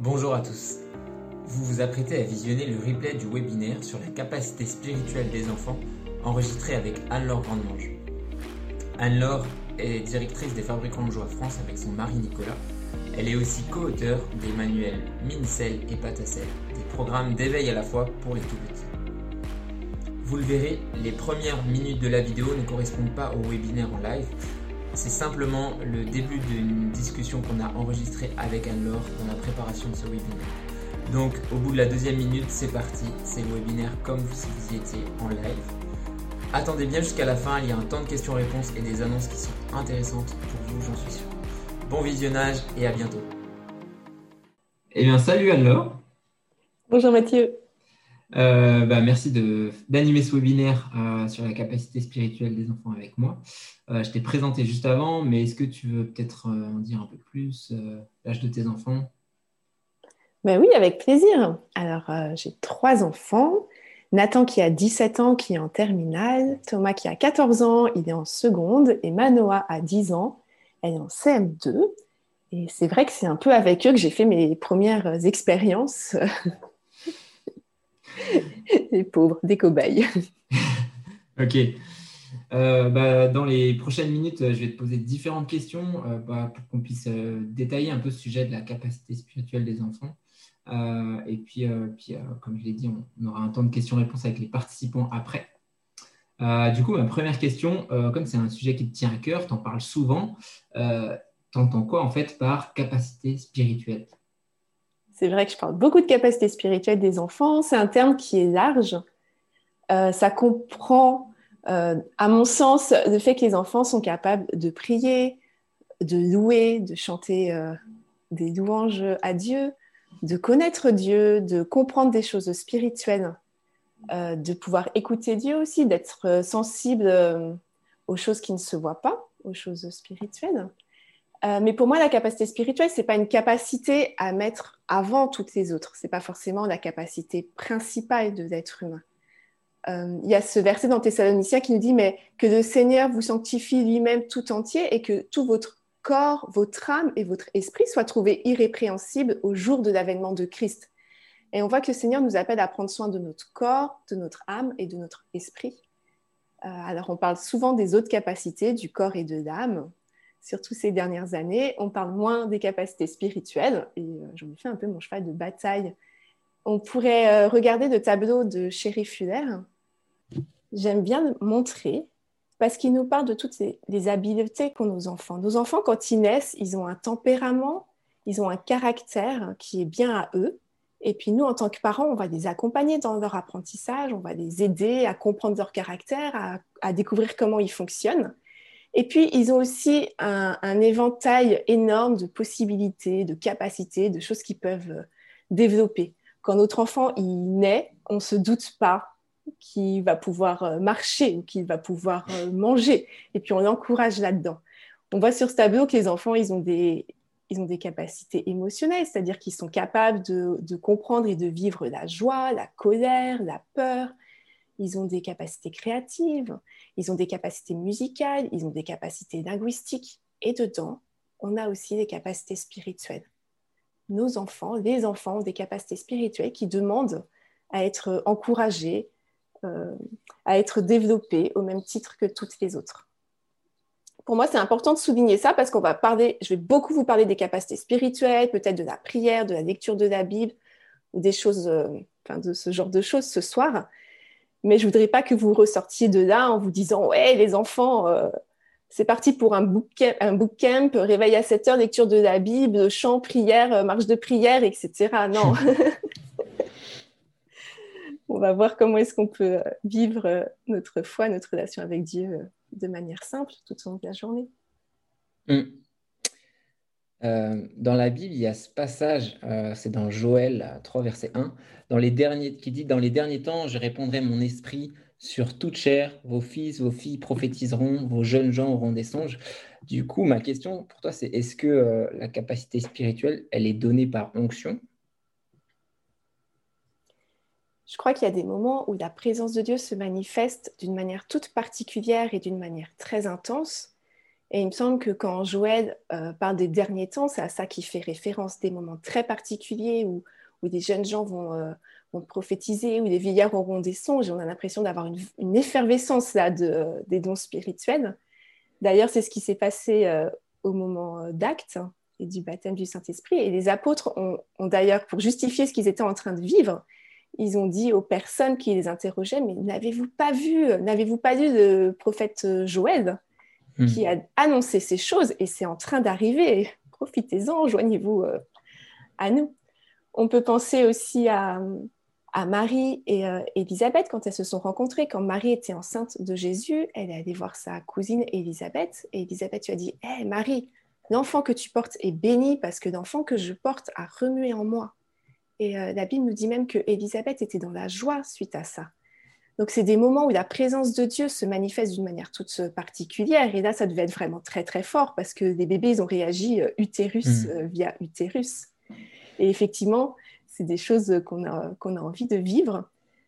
Bonjour à tous. Vous vous apprêtez à visionner le replay du webinaire sur la capacité spirituelle des enfants enregistré avec Anne-Laure Grandemange. Anne-Laure est directrice des Fabricants de Joie France avec son mari Nicolas. Elle est aussi co-auteure des manuels Mincel et Patacel, des programmes d'éveil à la foi pour les tout-petits. Vous le verrez, les premières minutes de la vidéo ne correspondent pas au webinaire en live. C'est simplement le début d'une discussion qu'on a enregistrée avec Anne-Laure dans la préparation de ce webinaire. Donc au bout de la deuxième minute, c'est parti, c'est le webinaire comme si vous y étiez en live. Attendez bien jusqu'à la fin, il y a un temps de questions-réponses et des annonces qui sont intéressantes pour vous, j'en suis sûr. Bon visionnage et à bientôt. Eh bien, salut Anne-Laure. Bonjour Mathieu. Merci d'animer ce webinaire sur la capacité spirituelle des enfants avec moi. Je t'ai présenté juste avant, mais est-ce que tu veux peut-être en dire un peu plus, l'âge de tes enfants? Ben oui, avec plaisir. Alors, j'ai 3 enfants. Nathan qui a 17 ans, qui est en terminale. Thomas qui a 14 ans, il est en seconde. Et Manoa a 10 ans, elle est en CM2. Et c'est vrai que c'est un peu avec eux que j'ai fait mes premières expériences. Les pauvres, des cobayes. Ok. Dans les prochaines minutes, je vais te poser différentes questions pour qu'on puisse détailler un peu ce sujet de la capacité spirituelle des enfants. Comme je l'ai dit, on aura un temps de questions-réponses avec les participants après. Du coup, ma première question, comme c'est un sujet qui te tient à cœur, tu en parles souvent, tu entends quoi en fait par capacité spirituelle? C'est vrai que je parle beaucoup de capacité spirituelle des enfants. C'est un terme qui est large. Ça comprend, à mon sens, le fait que les enfants sont capables de prier, de louer, de chanter des louanges à Dieu, de connaître Dieu, de comprendre des choses spirituelles, de pouvoir écouter Dieu aussi, d'être sensible aux choses qui ne se voient pas, aux choses spirituelles. Mais pour moi, la capacité spirituelle, ce n'est pas une capacité à mettre avant toutes les autres. Ce n'est pas forcément la capacité principale de l'être humain. Il y a ce verset dans Thessaloniciens qui nous dit mais que le Seigneur vous sanctifie lui-même tout entier et que tout votre corps, votre âme et votre esprit soient trouvés irrépréhensibles au jour de l'avènement de Christ. Et on voit que le Seigneur nous appelle à prendre soin de notre corps, de notre âme et de notre esprit. Alors on parle souvent des autres capacités du corps et de l'âme. Surtout ces dernières années, on parle moins des capacités spirituelles et j'en ai fait un peu mon cheval de bataille. On pourrait regarder le tableau de Chéri Fuller. J'aime bien le montrer parce qu'il nous parle de toutes les habiletés qu'ont nos enfants. Nos enfants, quand ils naissent, ils ont un tempérament, ils ont un caractère qui est bien à eux. Et puis nous, en tant que parents, on va les accompagner dans leur apprentissage, on va les aider à comprendre leur caractère, à découvrir comment ils fonctionnent. Et puis, ils ont aussi un éventail énorme de possibilités, de capacités, de choses qu'ils peuvent développer. Quand notre enfant il naît, on ne se doute pas qu'il va pouvoir marcher ou qu'il va pouvoir manger. Et puis, on l'encourage là-dedans. On voit sur ce tableau que les enfants, ils ont des capacités émotionnelles, c'est-à-dire qu'ils sont capables de comprendre et de vivre la joie, la colère, la peur. Ils ont des capacités créatives, ils ont des capacités musicales, ils ont des capacités linguistiques. Et dedans, on a aussi des capacités spirituelles. Nos enfants, les enfants ont des capacités spirituelles qui demandent à être encouragés, à être développés au même titre que toutes les autres. Pour moi, c'est important de souligner ça parce je vais beaucoup vous parler des capacités spirituelles, peut-être de la prière, de la lecture de la Bible, ou des choses, de ce genre de choses ce soir. Mais je ne voudrais pas que vous ressortiez de là en vous disant « Ouais, les enfants, c'est parti pour un bootcamp, réveil à 7 heures, lecture de la Bible, chant, prière, marche de prière, etc. » Non. On va voir comment est-ce qu'on peut vivre notre foi, notre relation avec Dieu de manière simple tout au long de la journée. Dans la Bible, il y a ce passage, c'est dans Joël 3, verset 1, qui dit « Dans les derniers temps, je répandrai mon esprit sur toute chair, vos fils, vos filles prophétiseront, vos jeunes gens auront des songes. » Du coup, ma question pour toi, c'est est-ce que la capacité spirituelle, elle est donnée par onction? Je crois qu'il y a des moments où la présence de Dieu se manifeste d'une manière toute particulière et d'une manière très intense. Et il me semble que quand Joël parle des derniers temps, c'est à ça qu'il fait référence, des moments très particuliers où des jeunes gens vont prophétiser, où les vieillards auront des songes. Et on a l'impression d'avoir une effervescence là, des dons spirituels. D'ailleurs, c'est ce qui s'est passé au moment d'Actes et du baptême du Saint-Esprit. Et les apôtres ont d'ailleurs, pour justifier ce qu'ils étaient en train de vivre, ils ont dit aux personnes qui les interrogeaient, mais n'avez-vous pas vu le prophète Joël qui a annoncé ces choses et c'est en train d'arriver. Profitez-en, joignez-vous à nous. On peut penser aussi à Marie et Élisabeth quand elles se sont rencontrées. Quand Marie était enceinte de Jésus, elle est allée voir sa cousine Élisabeth et Élisabeth lui a dit « Hé Marie, l'enfant que tu portes est béni parce que l'enfant que je porte a remué en moi. » Et la Bible nous dit même que Élisabeth était dans la joie suite à ça. Donc, c'est des moments où la présence de Dieu se manifeste d'une manière toute particulière. Et là, ça devait être vraiment très, très fort parce que les bébés, ils ont réagi utérus via utérus. Et effectivement, c'est des choses qu'on a envie de vivre.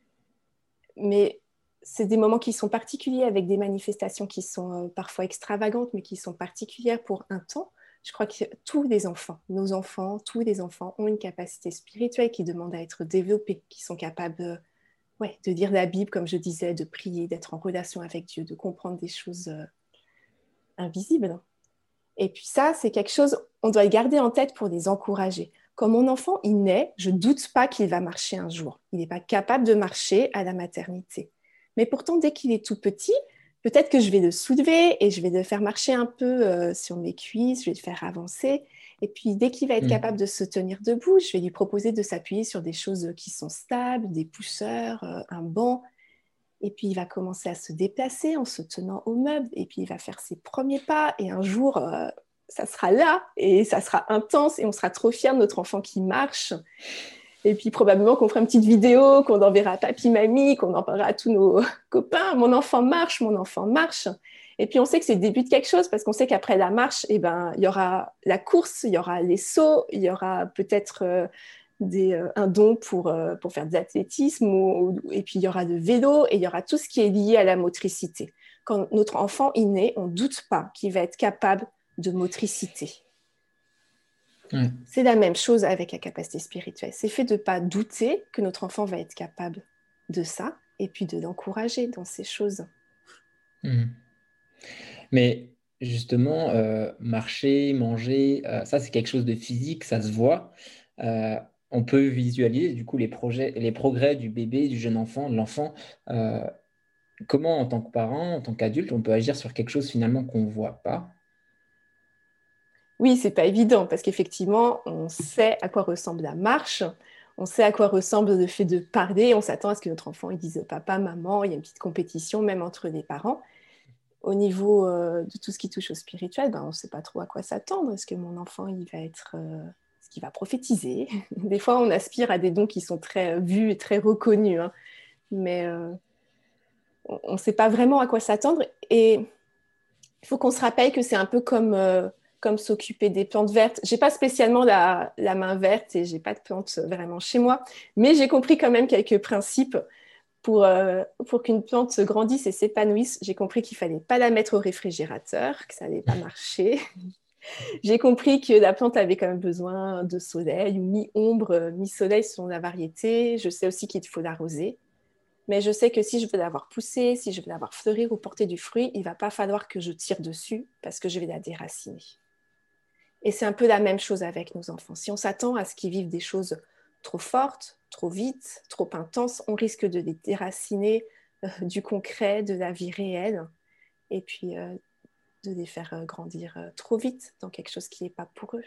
Mais c'est des moments qui sont particuliers avec des manifestations qui sont parfois extravagantes, mais qui sont particulières pour un temps. Je crois que tous les enfants, tous les enfants ont une capacité spirituelle qui demande à être développée, qui sont capables de lire la Bible, comme je disais, de prier, d'être en relation avec Dieu, de comprendre des choses invisibles. Et puis ça, c'est quelque chose, on doit le garder en tête pour les encourager. Quand mon enfant, il naît, je ne doute pas qu'il va marcher un jour. Il n'est pas capable de marcher à la maternité. Mais pourtant, dès qu'il est tout petit, peut-être que je vais le soulever et je vais le faire marcher un peu sur mes cuisses, je vais le faire avancer. Et puis, dès qu'il va être capable de se tenir debout, je vais lui proposer de s'appuyer sur des choses qui sont stables, des pousseurs, un banc. Et puis, il va commencer à se déplacer en se tenant au meuble. Et puis, il va faire ses premiers pas. Et un jour, ça sera là et ça sera intense. Et on sera trop fiers de notre enfant qui marche. Et puis, probablement qu'on fera une petite vidéo, qu'on enverra à papy, mamie, qu'on en parlera à tous nos copains. Mon enfant marche, mon enfant marche. Et puis, on sait que c'est le début de quelque chose parce qu'on sait qu'après la marche, il y aura la course, il y aura les sauts, il y aura peut-être un don pour faire de l'athlétisme et puis il y aura le vélo et il y aura tout ce qui est lié à la motricité. Quand notre enfant est né, on ne doute pas qu'il va être capable de motricité. C'est la même chose avec la capacité spirituelle. C'est fait de ne pas douter que notre enfant va être capable de ça et puis de l'encourager dans ces choses. Mais justement, marcher, manger, ça c'est quelque chose de physique, ça se voit. On peut visualiser du coup les progrès du bébé, du jeune enfant, de l'enfant. Comment en tant que parent, en tant qu'adulte, on peut agir sur quelque chose finalement qu'on ne voit pas? Oui, c'est pas évident parce qu'effectivement, on sait à quoi ressemble la marche, on sait à quoi ressemble le fait de parler, on s'attend à ce que notre enfant il dise papa, maman, il y a une petite compétition même entre les parents. Au niveau de tout ce qui touche au spirituel, on ne sait pas trop à quoi s'attendre. Est-ce que mon enfant il va être, est-ce qu'il va prophétiser? Des fois, on aspire à des dons qui sont très vus et très reconnus, hein. Mais on ne sait pas vraiment à quoi s'attendre. Et il faut qu'on se rappelle que c'est un peu comme s'occuper des plantes vertes. Je n'ai pas spécialement la main verte et je n'ai pas de plantes vraiment chez moi, mais j'ai compris quand même quelques principes pour qu'une plante grandisse et s'épanouisse. J'ai compris qu'il ne fallait pas la mettre au réfrigérateur, que ça n'allait pas marcher. J'ai compris que la plante avait quand même besoin de soleil, mi-ombre, mi-soleil selon la variété. Je sais aussi qu'il faut l'arroser. Mais je sais que si je veux l'avoir poussée, si je veux l'avoir fleurir ou porter du fruit, il ne va pas falloir que je tire dessus parce que je vais la déraciner. Et c'est un peu la même chose avec nos enfants. Si on s'attend à ce qu'ils vivent des choses trop fortes, trop vite, trop intenses, on risque de les déraciner du concret, de la vie réelle, et puis de les faire grandir trop vite dans quelque chose qui n'est pas pour eux.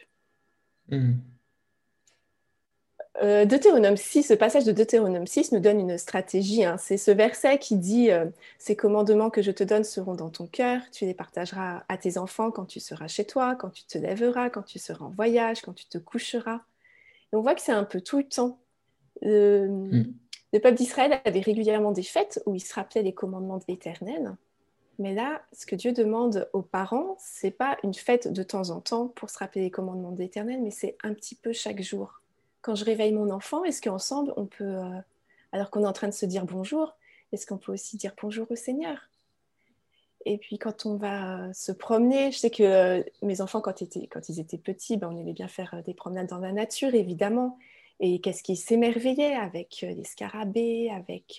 Deutéronome 6, le passage de Deutéronome 6 nous donne une stratégie, hein. C'est ce verset qui dit ces commandements que je te donne seront dans ton cœur, tu les partageras à tes enfants quand tu seras chez toi, quand tu te lèveras, quand tu seras en voyage, quand tu te coucheras. Et on voit que c'est un peu tout le temps. Le peuple d'Israël avait régulièrement des fêtes où il se rappelait les commandements de l'Éternel. Mais là, ce que Dieu demande aux parents, c'est pas une fête de temps en temps pour se rappeler les commandements de l'Éternel, mais c'est un petit peu chaque jour. Quand je réveille mon enfant, est-ce qu'ensemble, on peut, alors qu'on est en train de se dire bonjour, est-ce qu'on peut aussi dire bonjour au Seigneur? Et puis quand on va se promener, je sais que mes enfants, quand ils étaient petits, ben, on aimait bien faire des promenades dans la nature, évidemment. Et qu'est-ce qu'ils s'émerveillaient avec les scarabées,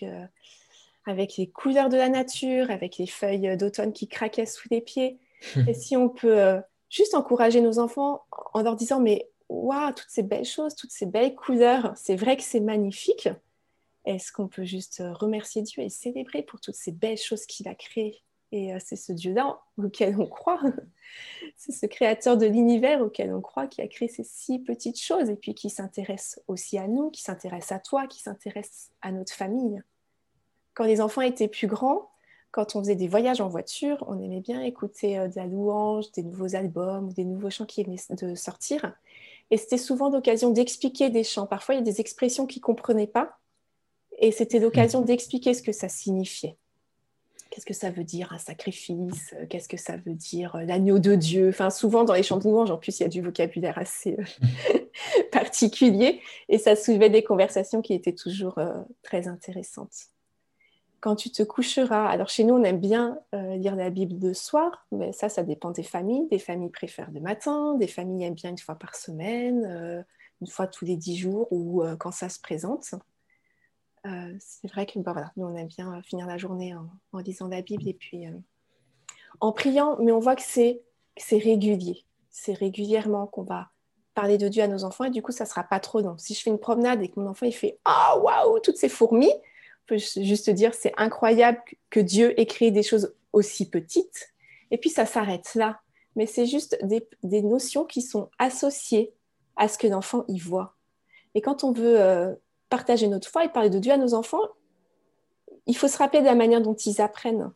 avec les couleurs de la nature, avec les feuilles d'automne qui craquaient sous les pieds. Et si on peut juste encourager nos enfants en leur disant, mais waouh, toutes ces belles choses, toutes ces belles couleurs, c'est vrai que c'est magnifique. Est-ce qu'on peut juste remercier Dieu et célébrer pour toutes ces belles choses qu'il a créées? Et c'est ce Dieu-là auquel on croit. C'est ce créateur de l'univers auquel on croit qui a créé ces si petites choses et puis qui s'intéresse aussi à nous, qui s'intéresse à toi, qui s'intéresse à notre famille. Quand les enfants étaient plus grands, quand on faisait des voyages en voiture, on aimait bien écouter de la louange, des nouveaux albums ou des nouveaux chants qui venaient de sortir. Et c'était souvent l'occasion d'expliquer des chants. Parfois, il y a des expressions qu'ils ne comprenaient pas. Et c'était l'occasion d'expliquer ce que ça signifiait. Qu'est-ce que ça veut dire un sacrifice? Qu'est-ce que ça veut dire l'agneau de Dieu? Enfin, souvent, dans les chants de louange, en plus, il y a du vocabulaire assez particulier. Et ça soulevait des conversations qui étaient toujours très intéressantes. Quand tu te coucheras, alors chez nous, on aime bien lire la Bible le soir, mais ça dépend des familles. Des familles préfèrent le matin, des familles aiment bien une fois par semaine, une fois tous les 10 jours ou quand ça se présente. C'est vrai que voilà, nous, on aime bien finir la journée en lisant la Bible et puis en priant, mais on voit que c'est régulier. C'est régulièrement qu'on va parler de Dieu à nos enfants et du coup, ça ne sera pas trop long. Si je fais une promenade et que mon enfant il fait « Ah, waouh, toutes ces fourmis !» On peut juste dire c'est incroyable que Dieu ait créé des choses aussi petites. Et puis, ça s'arrête là. Mais c'est juste des notions qui sont associées à ce que l'enfant y voit. Et quand on veut partager notre foi et parler de Dieu à nos enfants, il faut se rappeler de la manière dont ils apprennent.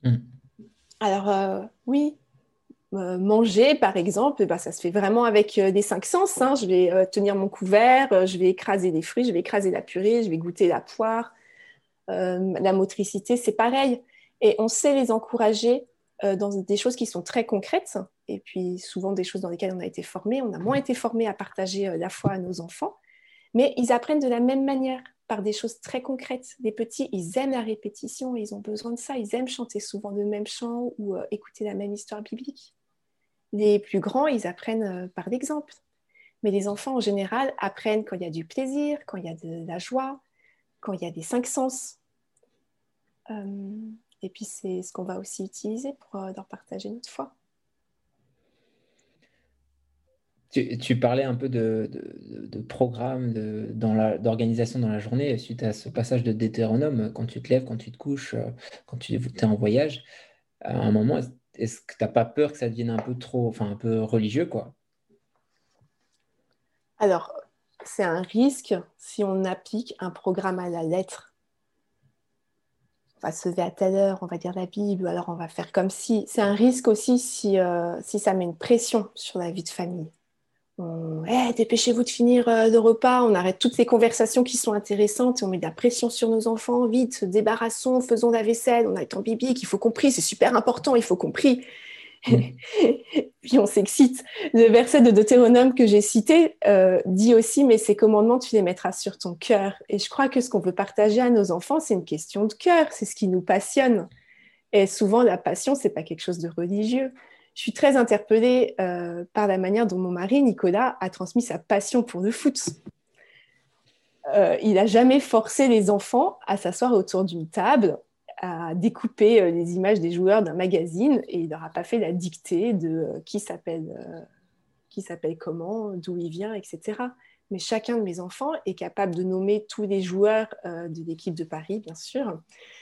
Alors, oui, manger, par exemple, bah, ça se fait vraiment avec les 5 sens. Hein. Je vais tenir mon couvert, je vais écraser les fruits, je vais écraser la purée, je vais goûter la poire. La motricité, c'est pareil. Et on sait les encourager dans des choses qui sont très concrètes, et puis souvent des choses dans lesquelles on a été formé. On a moins été formé à partager la foi à nos enfants, mais ils apprennent de la même manière, par des choses très concrètes. Les petits, ils aiment la répétition, ils ont besoin de ça. Ils aiment chanter souvent le même chant ou écouter la même histoire biblique. Les plus grands, ils apprennent par l'exemple. Mais les enfants, en général, apprennent quand il y a du plaisir, quand il y a de la joie, quand il y a des 5 sens. Et puis, c'est ce qu'on va aussi utiliser pour leur partager notre foi. Tu parlais un peu de programme, d'organisation dans la journée suite à ce passage de Deutéronome, quand tu te lèves, quand tu te couches, quand tu es en voyage. À un moment, est-ce que tu n'as pas peur que ça devienne un peu trop, enfin un peu religieux, quoi? Alors, c'est un risque si on applique un programme à la lettre. On va se lever à telle heure, on va lire la Bible, ou alors on va faire comme si. C'est un risque aussi si ça met une pression sur la vie de famille. Dépêchez-vous de finir le repas, on arrête toutes ces conversations qui sont intéressantes et on met de la pression sur nos enfants. Vite, débarrassons, faisons la vaisselle, on a le temps biblique, il faut qu'on prie, c'est super important, il faut qu'on prie. Puis on s'excite. Le verset de Deutéronome que j'ai cité dit aussi, mais ces commandements, tu les mettras sur ton cœur. Et je crois que ce qu'on veut partager à nos enfants, c'est une question de cœur, c'est ce qui nous passionne. Et souvent, la passion, c'est pas quelque chose de religieux. Je suis très interpellée par la manière dont mon mari, Nicolas, a transmis sa passion pour le foot. Il n'a jamais forcé les enfants à s'asseoir autour d'une table, à découper les images des joueurs d'un magazine, et il leur a pas fait la dictée de qui s'appelle comment, d'où il vient, etc. Mais chacun de mes enfants est capable de nommer tous les joueurs de l'équipe de Paris, bien sûr,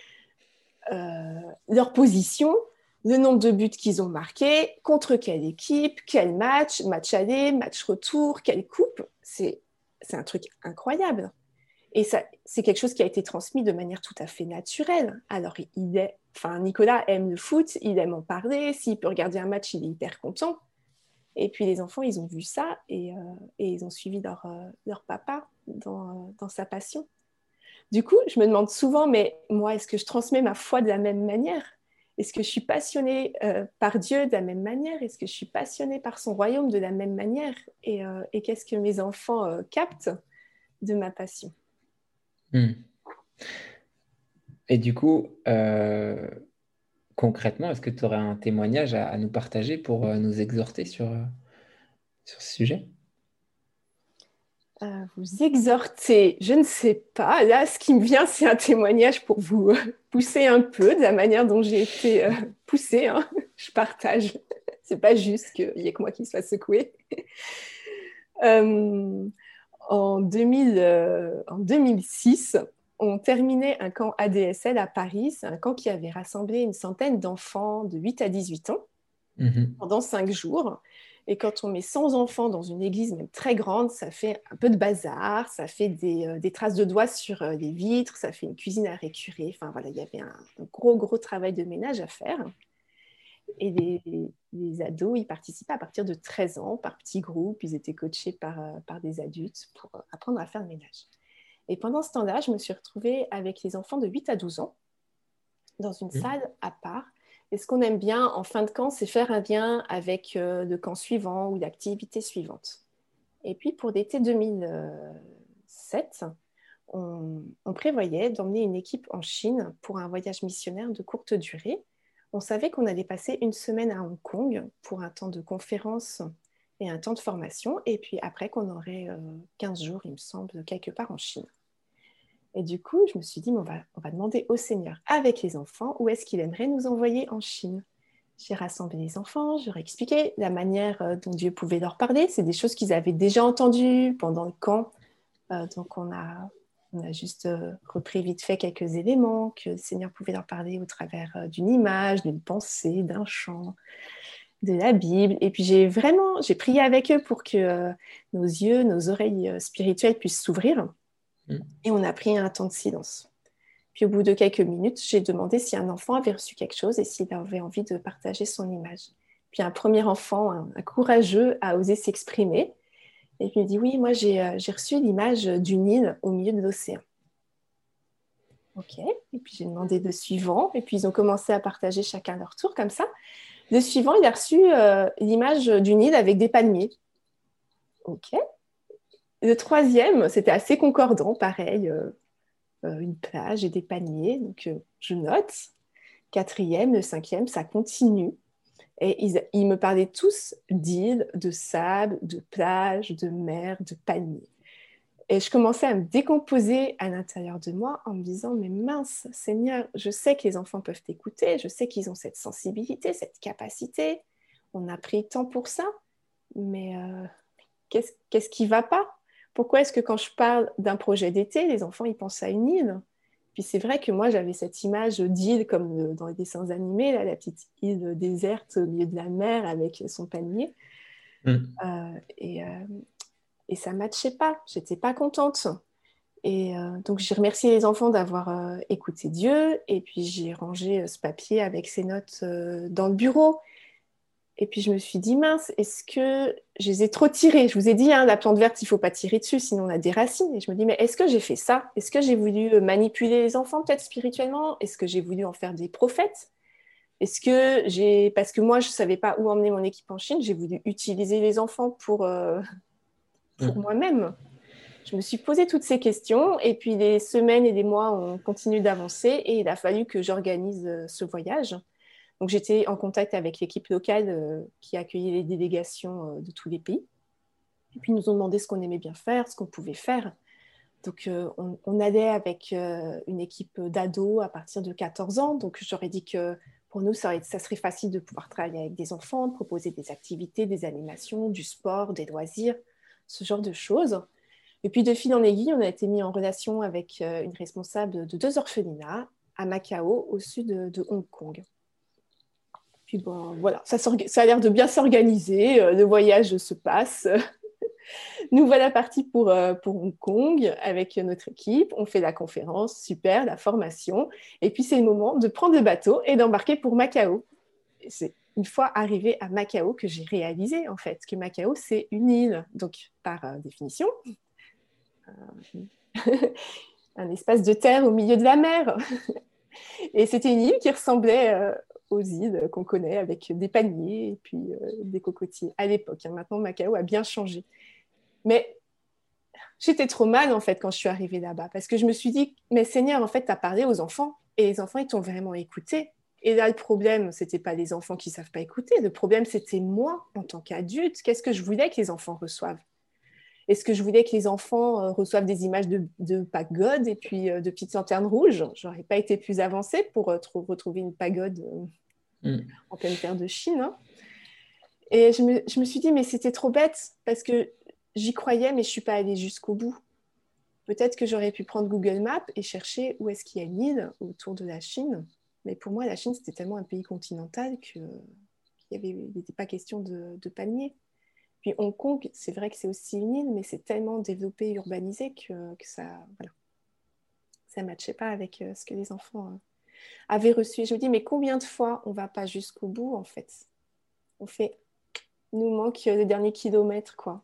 leur position, le nombre de buts qu'ils ont marqués, contre quelle équipe, quel match, match aller, match retour, quelle coupe. C'est un truc incroyable. Et ça, c'est quelque chose qui a été transmis de manière tout à fait naturelle. Alors, Nicolas aime le foot, il aime en parler. S'il peut regarder un match, il est hyper content. Et puis, les enfants, ils ont vu ça et ils ont suivi leur papa dans sa passion. Du coup, je me demande souvent, mais moi, est-ce que je transmets ma foi de la même manière? Est-ce que je suis passionnée par Dieu de la même manière? Est-ce que je suis passionnée par son royaume de la même manière? Et qu'est-ce que mes enfants captent de ma passion? Et du coup, concrètement, est-ce que tu aurais un témoignage à nous partager pour nous exhorter sur ce sujet? Vous exhorter, je ne sais pas. Là, ce qui me vient, c'est un témoignage pour vous pousser un peu de la manière dont j'ai été poussée. Hein. Je partage. C'est pas juste qu'il y ait que moi qui se fasse secouer. En 2006, on terminait un camp ADSL à Paris. C'est un camp qui avait rassemblé une centaine d'enfants de 8 à 18 ans pendant 5 jours. Et quand on met 100 enfants dans une église même très grande, ça fait un peu de bazar, ça fait des traces de doigts sur les vitres, ça fait une cuisine à récurer. Enfin voilà, il y avait un gros travail de ménage à faire. Et les ados, ils participaient à partir de 13 ans par petits groupes. Ils étaient coachés par des adultes pour apprendre à faire le ménage. Et pendant ce temps-là, je me suis retrouvée avec les enfants de 8 à 12 ans dans une salle à part. Et ce qu'on aime bien en fin de camp, c'est faire un lien avec le camp suivant ou l'activité suivante. Et puis pour l'été 2007, on prévoyait d'emmener une équipe en Chine pour un voyage missionnaire de courte durée. On savait qu'on allait passer une semaine à Hong Kong pour un temps de conférence et un temps de formation. Et puis après qu'on aurait 15 jours, il me semble, quelque part en Chine. Et du coup, je me suis dit, on va demander au Seigneur, avec les enfants, où est-ce qu'il aimerait nous envoyer en Chine. J'ai rassemblé les enfants, je leur ai expliqué la manière dont Dieu pouvait leur parler. C'est des choses qu'ils avaient déjà entendues pendant le camp. Donc, on a juste repris vite fait quelques éléments que le Seigneur pouvait leur parler au travers d'une image, d'une pensée, d'un chant, de la Bible. Et puis, j'ai prié avec eux pour que nos yeux, nos oreilles spirituelles puissent s'ouvrir. Et on a pris un temps de silence. Puis au bout de quelques minutes, j'ai demandé si un enfant avait reçu quelque chose et s'il avait envie de partager son image. Puis un premier enfant, un courageux, a osé s'exprimer. Et puis il me dit, oui, moi j'ai reçu l'image d'une île au milieu de l'océan. Ok. Et puis j'ai demandé le suivant. Et puis ils ont commencé à partager chacun leur tour comme ça. Le suivant, il a reçu l'image d'une île avec des palmiers. Ok. Le troisième, c'était assez concordant, pareil, une plage et des palmiers, donc je note. Quatrième, le cinquième, ça continue. Et ils me parlaient tous d'îles, de sable, de plage, de mer, de palmiers. Et je commençais à me décomposer à l'intérieur de moi en me disant, mais mince, Seigneur, je sais que les enfants peuvent t'écouter, je sais qu'ils ont cette sensibilité, cette capacité. On a pris le temps pour ça, mais qu'est-ce qui ne va pas? Pourquoi est-ce que quand je parle d'un projet d'été, les enfants, ils pensent à une île? Puis c'est vrai que moi, j'avais cette image d'île comme dans les dessins animés, là, la petite île déserte au milieu de la mer avec son palmier. Et ça ne matchait pas. Je n'étais pas contente. Et donc, j'ai remercié les enfants d'avoir écouté Dieu. Et puis, j'ai rangé ce papier avec ces notes dans le bureau. Et puis, je me suis dit, mince, est-ce que je les ai trop tirés? Je vous ai dit, hein, la plante verte, il ne faut pas tirer dessus, sinon on a des racines. Et je me dis, mais est-ce que j'ai fait ça? Est-ce que j'ai voulu manipuler les enfants, peut-être spirituellement? Est-ce que j'ai voulu en faire des prophètes? Est-ce que parce que moi, je ne savais pas où emmener mon équipe en Chine, j'ai voulu utiliser les enfants pour moi-même? Je me suis posé toutes ces questions. Et puis, les semaines et les mois ont continué d'avancer. Et il a fallu que j'organise ce voyage. Donc, j'étais en contact avec l'équipe locale qui accueillait les délégations de tous les pays. Et puis, ils nous ont demandé ce qu'on aimait bien faire, ce qu'on pouvait faire. Donc, on allait avec une équipe d'ados à partir de 14 ans. Donc, j'aurais dit que pour nous, ça serait facile de pouvoir travailler avec des enfants, de proposer des activités, des animations, du sport, des loisirs, ce genre de choses. Et puis, de fil en aiguille, on a été mis en relation avec une responsable de 2 orphelinats à Macao, au sud de Hong Kong. Puis bon, voilà, ça a l'air de bien s'organiser, le voyage se passe. Nous voilà partis pour Hong Kong avec notre équipe, on fait la conférence, super, la formation, et puis c'est le moment de prendre le bateau et d'embarquer pour Macao. Et c'est une fois arrivé à Macao que j'ai réalisé en fait que Macao c'est une île, donc par définition, un espace de terre au milieu de la mer. Et c'était une île qui ressemblait aux îles qu'on connaît avec des palmiers et puis des cocotiers à l'époque. Maintenant, Macao a bien changé. Mais j'étais trop mal en fait quand je suis arrivée là-bas parce que je me suis dit, mais Seigneur, en fait, tu as parlé aux enfants et les enfants, ils t'ont vraiment écouté. Et là, le problème, c'était pas les enfants qui savent pas écouter. Le problème, c'était moi, en tant qu'adulte. Qu'est-ce que je voulais que les enfants reçoivent? Est-ce que je voulais que les enfants reçoivent des images de pagodes et puis de petites lanternes rouges? J'aurais pas été plus avancée pour retrouver une pagode en pleine terre de Chine. Hein. Et je me suis dit, mais c'était trop bête parce que j'y croyais, mais je suis pas allée jusqu'au bout. Peut-être que j'aurais pu prendre Google Maps et chercher où est-ce qu'il y a une île autour de la Chine. Mais pour moi, la Chine, c'était tellement un pays continental qu'il n'était pas question de palmiers. Puis Hong Kong, c'est vrai que c'est aussi une île, mais c'est tellement développé, urbanisé que ça ne matchait pas avec ce que les enfants avaient reçu. Je me dis, mais combien de fois on ne va pas jusqu'au bout, en fait? Il nous manque le dernier kilomètre, quoi.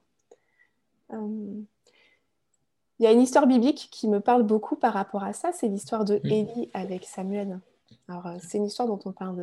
Il y a une histoire biblique qui me parle beaucoup par rapport à ça, c'est l'histoire de Élie avec Samuel. Alors, c'est une histoire dont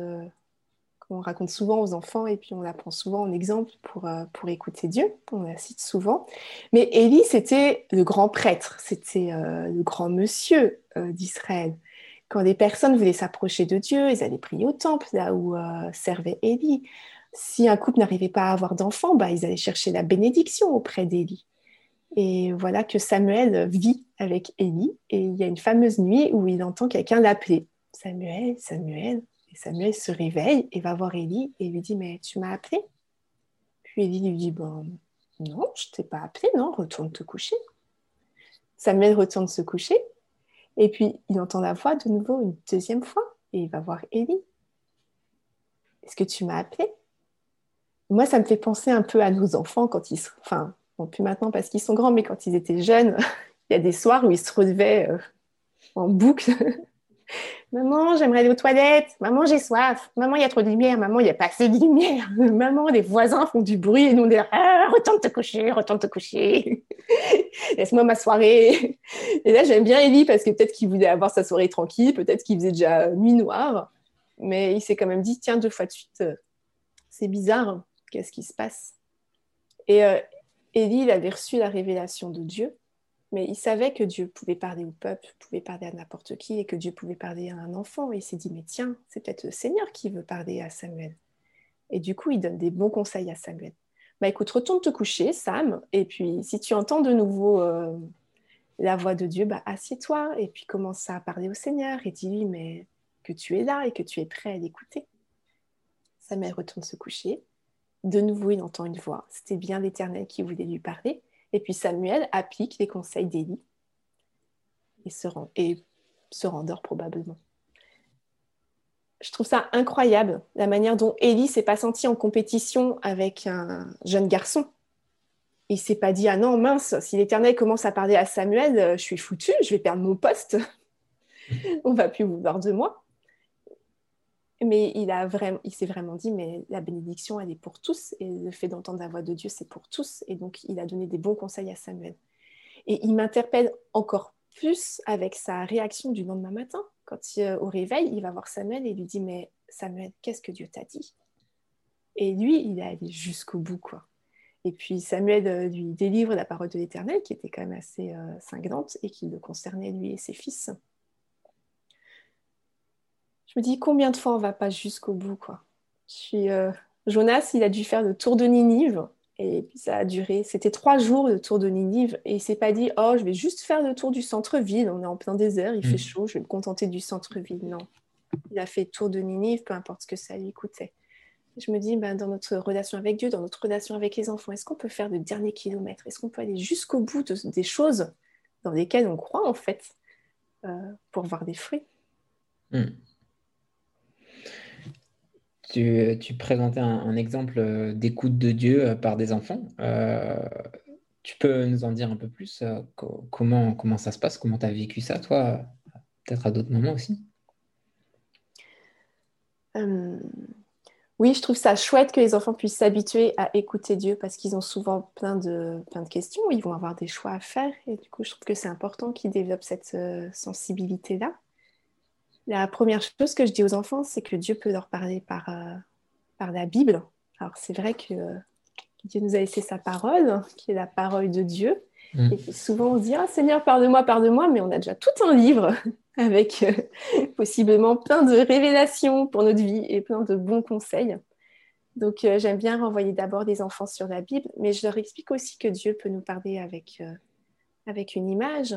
qu'on raconte souvent aux enfants et puis on la prend souvent en exemple pour écouter Dieu. On la cite souvent. Mais Élie, c'était le grand prêtre, c'était le grand monsieur d'Israël. Quand des personnes voulaient s'approcher de Dieu, ils allaient prier au temple, là où servait Élie. Si un couple n'arrivait pas à avoir d'enfants, ils allaient chercher la bénédiction auprès d'Élie. Et voilà que Samuel vit avec Élie. Et il y a une fameuse nuit où il entend quelqu'un l'appeler. Samuel, Samuel. Et Samuel se réveille et va voir Élie et lui dit, mais tu m'as appelé? Puis Élie lui dit, non, je ne t'ai pas appelé, non, retourne te coucher. Samuel retourne se coucher et puis il entend la voix de nouveau une deuxième fois et il va voir Élie. Est-ce que tu m'as appelé? Moi, ça me fait penser un peu à nos enfants quand plus maintenant parce qu'ils sont grands, mais quand ils étaient jeunes, il y a des soirs où ils se relevaient en boucle. Maman, j'aimerais aller aux toilettes. Maman, j'ai soif. Maman, il y a trop de lumière. Maman, il n'y a pas assez de lumière. Maman, les voisins font du bruit et nous, on est là, retourne te coucher, retourne te coucher. Laisse-moi ma soirée. Et là, j'aime bien Élie parce que peut-être qu'il voulait avoir sa soirée tranquille, peut-être qu'il faisait déjà nuit noire, mais il s'est quand même dit, tiens, 2 fois de suite, c'est bizarre, qu'est-ce qui se passe? Et Élie, il avait reçu la révélation de Dieu. Mais il savait que Dieu pouvait parler au peuple, pouvait parler à n'importe qui et que Dieu pouvait parler à un enfant. Et il s'est dit, mais tiens, c'est peut-être le Seigneur qui veut parler à Samuel. Et du coup, il donne des bons conseils à Samuel. Écoute, retourne te coucher, Sam, et puis si tu entends de nouveau la voix de Dieu, assieds-toi et puis commence à parler au Seigneur et dis-lui mais que tu es là et que tu es prêt à l'écouter. Samuel retourne se coucher. De nouveau, il entend une voix. C'était bien l'Éternel qui voulait lui parler. Et puis Samuel applique les conseils d'Élie et se rendort probablement. Je trouve ça incroyable, la manière dont Élie ne s'est pas senti en compétition avec un jeune garçon. Il ne s'est pas dit « Ah non, mince, si l'Éternel commence à parler à Samuel, je suis foutu, je vais perdre mon poste. On ne va plus vouloir de moi. » Mais il s'est vraiment dit, mais la bénédiction, elle est pour tous. Et le fait d'entendre la voix de Dieu, c'est pour tous. Et donc, il a donné des bons conseils à Samuel. Et il m'interpelle encore plus avec sa réaction du lendemain matin. Quand au réveil, il va voir Samuel et il lui dit, mais Samuel, qu'est-ce que Dieu t'a dit? Et lui, il est allé jusqu'au bout, quoi. Et puis Samuel lui délivre la parole de l'Éternel, qui était quand même assez cinglante et qui le concernait lui et ses fils. Je me dis, combien de fois on ne va pas jusqu'au bout, quoi. Jonas, il a dû faire le tour de Ninive, et puis ça a duré, c'était 3 jours le tour de Ninive, et il ne s'est pas dit, oh, je vais juste faire le tour du centre-ville, on est en plein désert, il fait chaud, je vais me contenter du centre-ville. Non, il a fait le tour de Ninive, peu importe ce que ça lui coûtait. Je me dis, dans notre relation avec Dieu, dans notre relation avec les enfants, est-ce qu'on peut faire le dernier kilomètre? Est-ce qu'on peut aller jusqu'au bout des choses dans lesquelles on croit, en fait, pour voir des fruits? Tu présentais un exemple d'écoute de Dieu par des enfants. Tu peux nous en dire un peu plus comment ça se passe? Comment tu as vécu ça, toi? Peut-être à d'autres moments aussi? Oui, je trouve ça chouette que les enfants puissent s'habituer à écouter Dieu parce qu'ils ont souvent plein de questions, ils vont avoir des choix à faire et du coup, je trouve que c'est important qu'ils développent cette sensibilité-là. La première chose que je dis aux enfants, c'est que Dieu peut leur parler par la Bible. Alors, c'est vrai que Dieu nous a laissé sa parole, qui est la parole de Dieu. Et puis souvent, on se dit « Ah, Seigneur, parle-moi, mais on a déjà tout un livre avec possiblement plein de révélations pour notre vie et plein de bons conseils. Donc, j'aime bien renvoyer d'abord des enfants sur la Bible, mais je leur explique aussi que Dieu peut nous parler avec une image,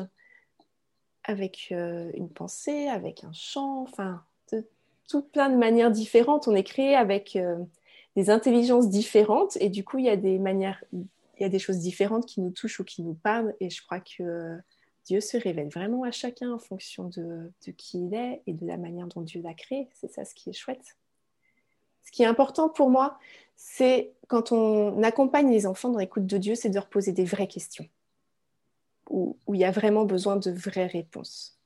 avec une pensée, avec un chant, enfin, de tout plein de manières différentes. On est créé avec des intelligences différentes et du coup, il y a des choses différentes qui nous touchent ou qui nous parlent et je crois que Dieu se révèle vraiment à chacun en fonction de qui il est et de la manière dont Dieu l'a créé. C'est ça ce qui est chouette. Ce qui est important pour moi, c'est quand on accompagne les enfants dans l'écoute de Dieu, c'est de leur poser des vraies questions où il y a vraiment besoin de vraies réponses.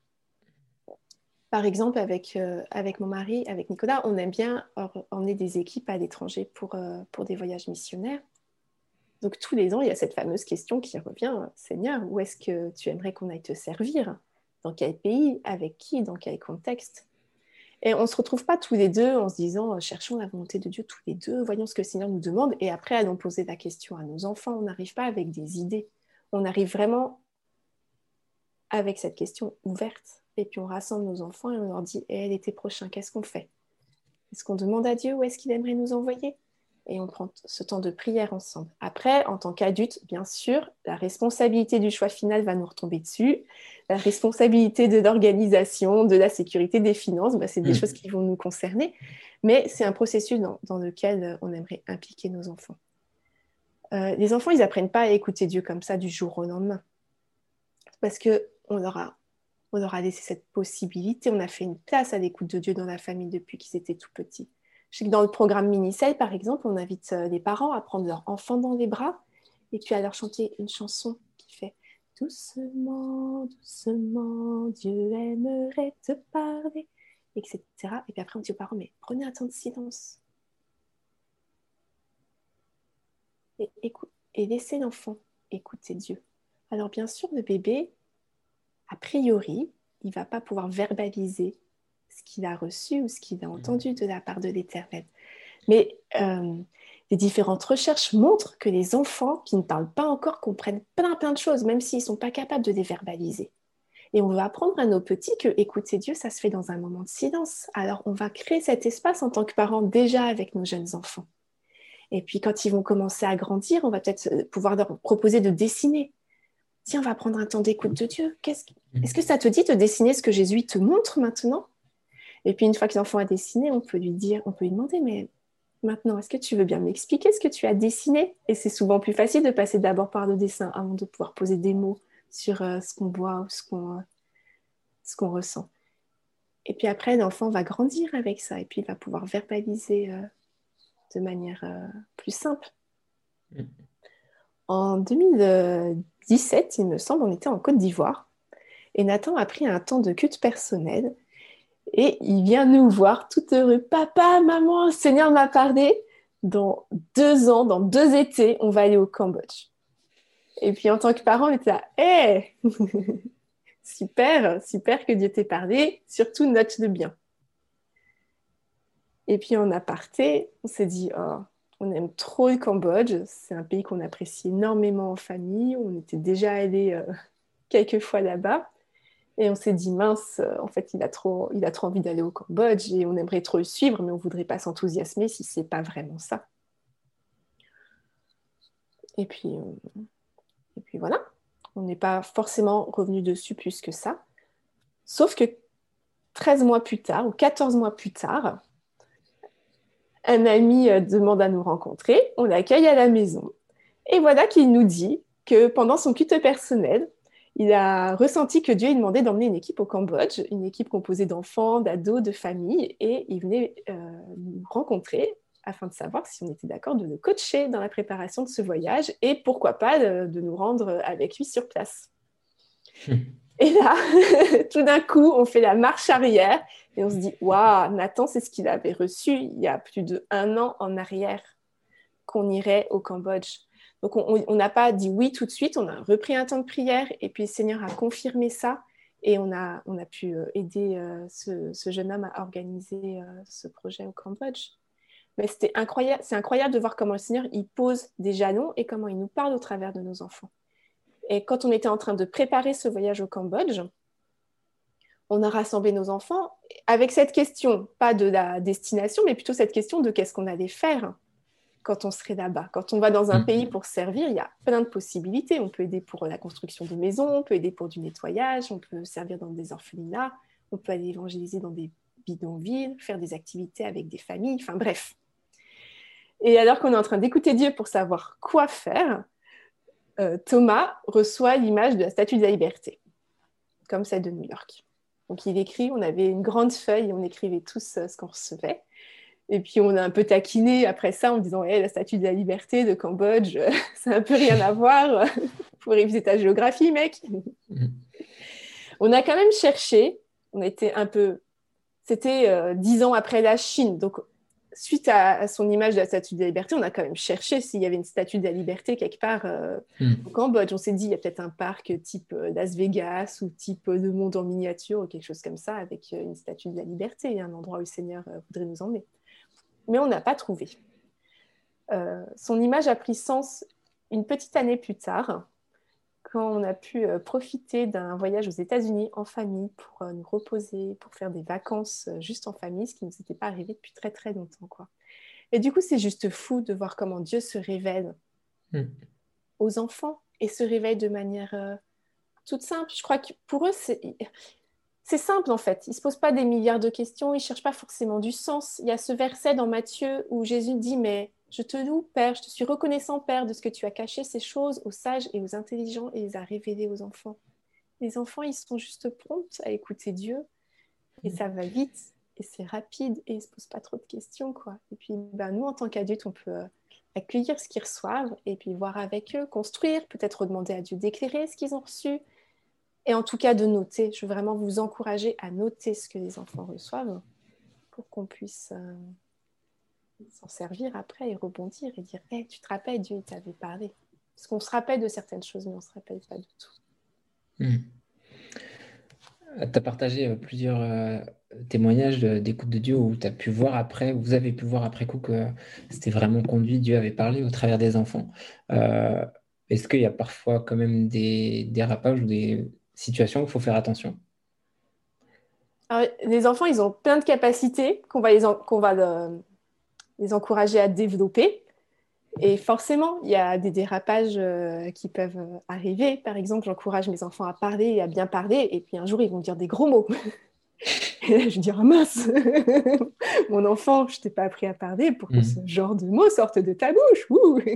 Par exemple, avec mon mari, avec Nicolas, on aime bien emmener des équipes à l'étranger pour des voyages missionnaires. Donc, tous les ans, il y a cette fameuse question qui revient, Seigneur, où est-ce que tu aimerais qu'on aille te servir? Dans quel pays? Avec qui? Dans quel contexte? Et on ne se retrouve pas tous les deux en se disant, cherchons la volonté de Dieu tous les deux, voyons ce que le Seigneur nous demande, et après, allons poser la question à nos enfants. On n'arrive pas avec des idées. On arrive vraiment avec cette question ouverte. Et puis, on rassemble nos enfants et on leur dit, l'été prochain, qu'est-ce qu'on fait? Est-ce qu'on demande à Dieu où est-ce qu'il aimerait nous envoyer? Et on prend ce temps de prière ensemble. Après, en tant qu'adulte, bien sûr, la responsabilité du choix final va nous retomber dessus. La responsabilité de l'organisation, de la sécurité, des finances, c'est des choses qui vont nous concerner. Mais c'est un processus dans lequel on aimerait impliquer nos enfants. Les enfants, ils n'apprennent pas à écouter Dieu comme ça du jour au lendemain. Parce qu'on leur a laissé cette possibilité. On a fait une place à l'écoute de Dieu dans la famille depuis qu'ils étaient tout petits. Je sais que dans le programme Minicelle, par exemple, on invite les parents à prendre leur enfant dans les bras et puis à leur chanter une chanson qui fait « Doucement, doucement, Dieu aimerait te parler », etc. Et puis après, on dit aux parents « Mais prenez un temps de silence. » Et laissez l'enfant écouter Dieu. Alors bien sûr, le bébé, a priori, il ne va pas pouvoir verbaliser ce qu'il a reçu ou ce qu'il a entendu de la part de l'Éternel. Mais les différentes recherches montrent que les enfants qui ne parlent pas encore comprennent plein de choses, même s'ils ne sont pas capables de les verbaliser. Et on va apprendre à nos petits que écouter Dieu, ça se fait dans un moment de silence. Alors on va créer cet espace en tant que parents déjà avec nos jeunes enfants. Et puis quand ils vont commencer à grandir, on va peut-être pouvoir leur proposer de dessiner. Tiens, on va prendre un temps d'écoute de Dieu. Est-ce que ça te dit de dessiner ce que Jésus te montre maintenant? Et puis, une fois que l'enfant a dessiné, on peut lui demander, mais maintenant, est-ce que tu veux bien m'expliquer ce que tu as dessiné? Et c'est souvent plus facile de passer d'abord par le dessin avant de pouvoir poser des mots sur ce qu'on voit ou ce qu'on ressent. Et puis après, l'enfant va grandir avec ça et puis il va pouvoir verbaliser de manière plus simple. En 2017, il me semble, on était en Côte d'Ivoire et Nathan a pris un temps de culte personnel. Et il vient nous voir tout heureux. Papa, maman, le Seigneur m'a parlé. Dans 2 ans, dans 2 étés, on va aller au Cambodge. Et puis en tant que parent, on était là, super que Dieu t'ait parlé. Surtout, note-le bien. Et puis en aparté, on s'est dit, on aime trop le Cambodge. C'est un pays qu'on apprécie énormément en famille. On était déjà allés quelques fois là-bas. Et on s'est dit, mince, en fait, il a trop envie d'aller au Cambodge et on aimerait trop le suivre, mais on ne voudrait pas s'enthousiasmer si ce n'est pas vraiment ça. Et puis voilà, on n'est pas forcément revenu dessus plus que ça. Sauf que 13 mois plus tard, ou 14 mois plus tard, un ami demande à nous rencontrer, on l'accueille à la maison. Et voilà qu'il nous dit que pendant son culte personnel, il a ressenti que Dieu lui demandait d'emmener une équipe au Cambodge, une équipe composée d'enfants, d'ados, de familles, et il venait nous rencontrer afin de savoir si on était d'accord de le coacher dans la préparation de ce voyage et pourquoi pas de nous rendre avec lui sur place. Et là, tout d'un coup, on fait la marche arrière et on se dit « Waouh, Nathan, c'est ce qu'il avait reçu il y a plus d'1 an en arrière qu'on irait au Cambodge. » Donc, on n'a pas dit oui tout de suite, on a repris un temps de prière et puis le Seigneur a confirmé ça et on a pu aider ce jeune homme à organiser ce projet au Cambodge. Mais c'est incroyable de voir comment le Seigneur il pose des jalons et comment il nous parle au travers de nos enfants. Et quand on était en train de préparer ce voyage au Cambodge, on a rassemblé nos enfants avec cette question, pas de la destination, mais plutôt cette question de qu'est-ce qu'on allait faire quand on serait là-bas. Quand on va dans un pays pour servir, il y a plein de possibilités. On peut aider pour la construction de maisons, on peut aider pour du nettoyage, on peut servir dans des orphelinats, on peut aller évangéliser dans des bidonvilles, faire des activités avec des familles, enfin bref. Et alors qu'on est en train d'écouter Dieu pour savoir quoi faire, Thomas reçoit l'image de la Statue de la Liberté, comme celle de New York. Donc il écrit, on avait une grande feuille, on écrivait tous ce qu'on recevait. Et puis on a un peu taquiné après ça en disant hey, la Statue de la Liberté de Cambodge, ça n'a un peu rien à voir. Faut réviser ta géographie, mec. On a quand même cherché, on était un peu... C'était 10 ans après la Chine, donc suite à son image de la Statue de la Liberté, on a quand même cherché s'il y avait une Statue de la Liberté quelque part au Cambodge. On s'est dit, il y a peut-être un parc type Las Vegas ou type Le Monde en miniature ou quelque chose comme ça avec une Statue de la Liberté, un endroit où le Seigneur voudrait nous emmener. Mais on n'a pas trouvé. Son image a pris sens une petite année plus tard, quand on a pu profiter d'un voyage aux États-Unis en famille pour nous reposer, pour faire des vacances juste en famille, ce qui ne nous était pas arrivé depuis très très longtemps, quoi. Et du coup, c'est juste fou de voir comment Dieu se révèle aux enfants et se révèle de manière toute simple. Je crois que pour eux, c'est simple en fait. Ils ne se posent pas des milliards de questions, ils ne cherchent pas forcément du sens. Il y a ce verset dans Matthieu où Jésus dit « Mais je te loue, Père, je te suis reconnaissant, Père, de ce que tu as caché ces choses aux sages et aux intelligents et les as révélées aux enfants. » Les enfants, ils sont juste prompts à écouter Dieu et ça va vite et c'est rapide et ils ne se posent pas trop de questions, quoi. Et puis nous, en tant qu'adultes, on peut accueillir ce qu'ils reçoivent et puis voir avec eux, construire, peut-être demander à Dieu d'éclairer ce qu'ils ont reçu. Et en tout cas, de noter. Je veux vraiment vous encourager à noter ce que les enfants reçoivent pour qu'on puisse s'en servir après et rebondir et dire hey, tu te rappelles, Dieu, il t'avait parlé. Parce qu'on se rappelle de certaines choses, mais on ne se rappelle pas de tout. Tu as partagé plusieurs témoignages d'écoute de Dieu où tu as pu voir après, vous avez pu voir après coup que c'était vraiment conduit, Dieu avait parlé au travers des enfants. Est-ce qu'il y a parfois quand même des dérapages ou des situations où il faut faire attention? Alors, les enfants, ils ont plein de capacités qu'on va les encourager à développer. Et forcément, il y a des dérapages qui peuvent arriver. Par exemple, j'encourage mes enfants à parler et à bien parler. Et puis un jour, ils vont dire des gros mots. Et là, je vais dire, ah mince, mon enfant, je ne t'ai pas appris à parler pour que ce genre de mots sorte de ta bouche.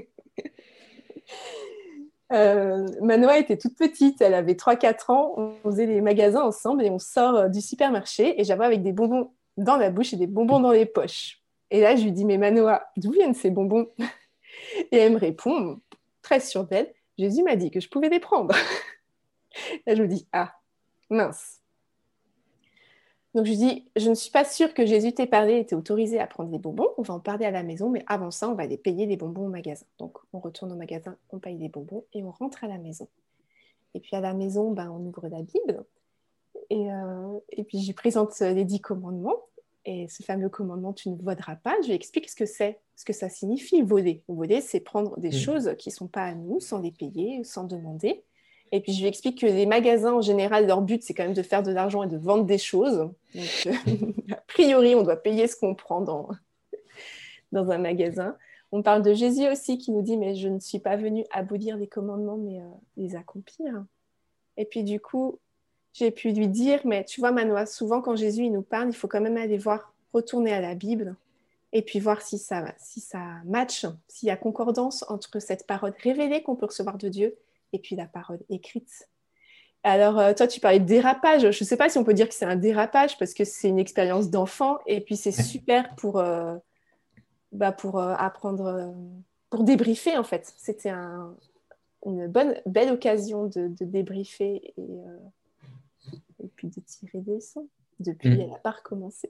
Manoa était toute petite, elle avait 3-4 ans. On faisait les magasins ensemble et on sort du supermarché. Et j'avais avec des bonbons dans la bouche et des bonbons dans les poches. Et là, je lui dis, mais Manoa, d'où viennent ces bonbons? Et elle me répond, très sûre d'elle, Jésus m'a dit que je pouvais les prendre. Là, je me dis, ah, mince. Donc, je lui dis, je ne suis pas sûre que Jésus t'ait parlé et t'ait autorisé à prendre les bonbons. On va en parler à la maison, mais avant ça, on va aller payer les bonbons au magasin. Donc, on retourne au magasin, on paye les bonbons et on rentre à la maison. Et puis, à la maison, on ouvre la Bible. Et puis, je lui présente les 10 commandements. Et ce fameux commandement, tu ne voleras pas, je lui explique ce que c'est, ce que ça signifie, voler. Voler, c'est prendre des choses qui ne sont pas à nous, sans les payer, sans demander. Et puis, je lui explique que les magasins, en général, leur but, c'est quand même de faire de l'argent et de vendre des choses. Donc, a priori, on doit payer ce qu'on prend dans un magasin. On parle de Jésus aussi, qui nous dit, mais je ne suis pas venu abolir les commandements, mais les accomplir. Et puis, du coup, j'ai pu lui dire, mais tu vois, Manoa, souvent quand Jésus il nous parle, il faut quand même aller voir, retourner à la Bible et puis voir si ça match, s'il y a concordance entre cette parole révélée qu'on peut recevoir de Dieu et puis la parole écrite. Alors, toi, tu parlais de dérapage. Je ne sais pas si on peut dire que c'est un dérapage parce que c'est une expérience d'enfant et puis c'est super pour apprendre, pour débriefer en fait. C'était une belle occasion de débriefer et puis de tirer des sons. Depuis, elle n'a pas recommencé.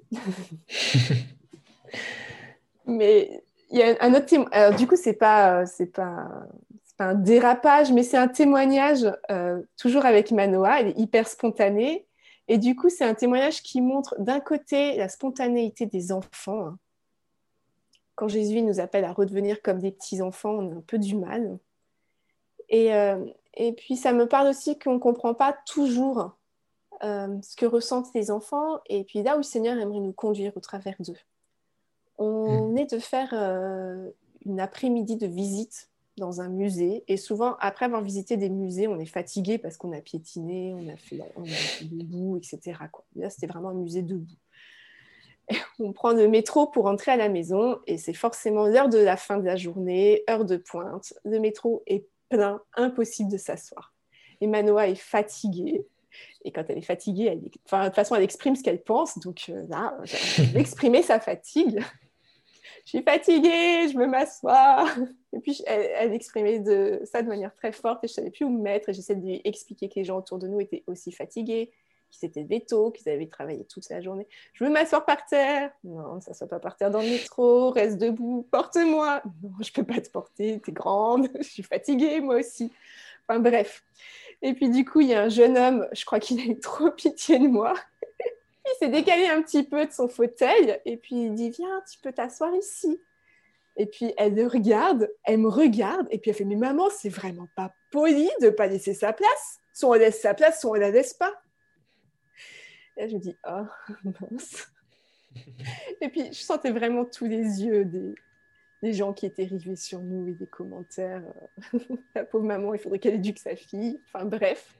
Mais il y a un autre témoignage. Alors, du coup, c'est pas un dérapage, mais c'est un témoignage toujours avec Manoa. Elle est hyper spontanée. Et du coup, c'est un témoignage qui montre d'un côté la spontanéité des enfants. Quand Jésus nous appelle à redevenir comme des petits-enfants, on a un peu du mal. Et puis, ça me parle aussi qu'on ne comprend pas toujours ce que ressentent les enfants et puis là où le Seigneur aimerait nous conduire au travers d'eux. On est de faire une après-midi de visite dans un musée et souvent, après avoir visité des musées, on est fatigué parce qu'on a piétiné, on a fait debout, etc. quoi. Là, c'était vraiment un musée debout. Et on prend le métro pour rentrer à la maison et c'est forcément l'heure de la fin de la journée, heure de pointe. Le métro est plein, impossible de s'asseoir. Et Manoa est fatiguée. Et quand elle est fatiguée, de toute façon, elle exprime ce qu'elle pense. Donc là, j'ai exprimé sa fatigue. Je suis fatiguée, je veux m'asseoir. Et puis, elle exprimait ça de manière très forte et je ne savais plus où me mettre. Et j'essayais de lui expliquer que les gens autour de nous étaient aussi fatigués, qu'ils s'étaient levés tôt, qu'ils avaient travaillé toute la journée. Je veux m'asseoir par terre. Non, ne s'assoit pas par terre dans le métro. Reste debout. Porte-moi. Non, je ne peux pas te porter. Tu es grande. Je suis fatiguée, moi aussi. Enfin, bref. Et puis, du coup, il y a un jeune homme, je crois qu'il a eu trop pitié de moi. Il s'est décalé un petit peu de son fauteuil et puis il dit « Viens, tu peux t'asseoir ici ». Et puis elle me regarde et puis elle fait « Mais maman, c'est vraiment pas poli de ne pas laisser sa place. Soit on laisse sa place, soit on la laisse pas ». Et là, je me dis « Oh, mince ». Et puis je sentais vraiment tous les yeux des gens qui étaient rivés sur nous et des commentaires. La pauvre maman, il faudrait qu'elle éduque sa fille. Enfin bref.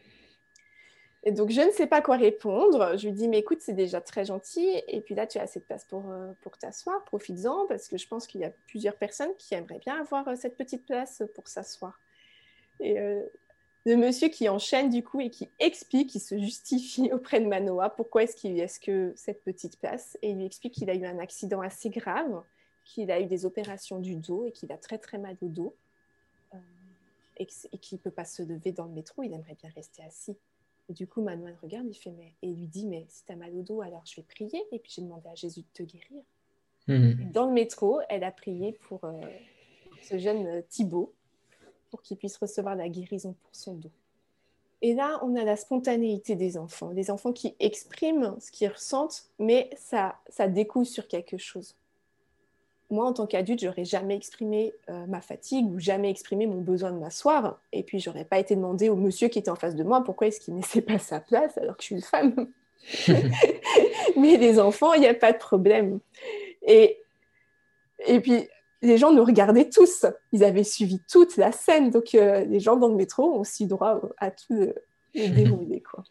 Et donc, je ne sais pas quoi répondre. Je lui dis, mais écoute, c'est déjà très gentil. Et puis là, tu as assez de place pour t'asseoir. Profites-en, parce que je pense qu'il y a plusieurs personnes qui aimeraient bien avoir cette petite place pour s'asseoir. Et le monsieur qui enchaîne, du coup, et qui explique, qui se justifie auprès de Manoa, pourquoi est-ce qu'il lui laisse que cette petite place. Et il lui explique qu'il a eu un accident assez grave, qu'il a eu des opérations du dos et qu'il a très, très mal au dos. Et qu'il ne peut pas se lever dans le métro. Il aimerait bien rester assis. Et du coup, Manoa regarde, et lui dit, mais si tu as mal au dos, alors je vais prier. Et puis j'ai demandé à Jésus de te guérir. Dans le métro, elle a prié pour ce jeune Thibaut, pour qu'il puisse recevoir la guérison pour son dos. Et là, on a la spontanéité des enfants qui expriment ce qu'ils ressentent, mais ça découle sur quelque chose. Moi, en tant qu'adulte, je n'aurais jamais exprimé ma fatigue ou jamais exprimé mon besoin de m'asseoir. Et puis, je n'aurais pas été demandé au monsieur qui était en face de moi pourquoi est-ce qu'il ne laissait pas sa place alors que je suis une femme. Mais les enfants, il n'y a pas de problème. Et puis, les gens nous regardaient tous. Ils avaient suivi toute la scène. Donc, les gens dans le métro ont aussi droit à tout le déroulé, quoi.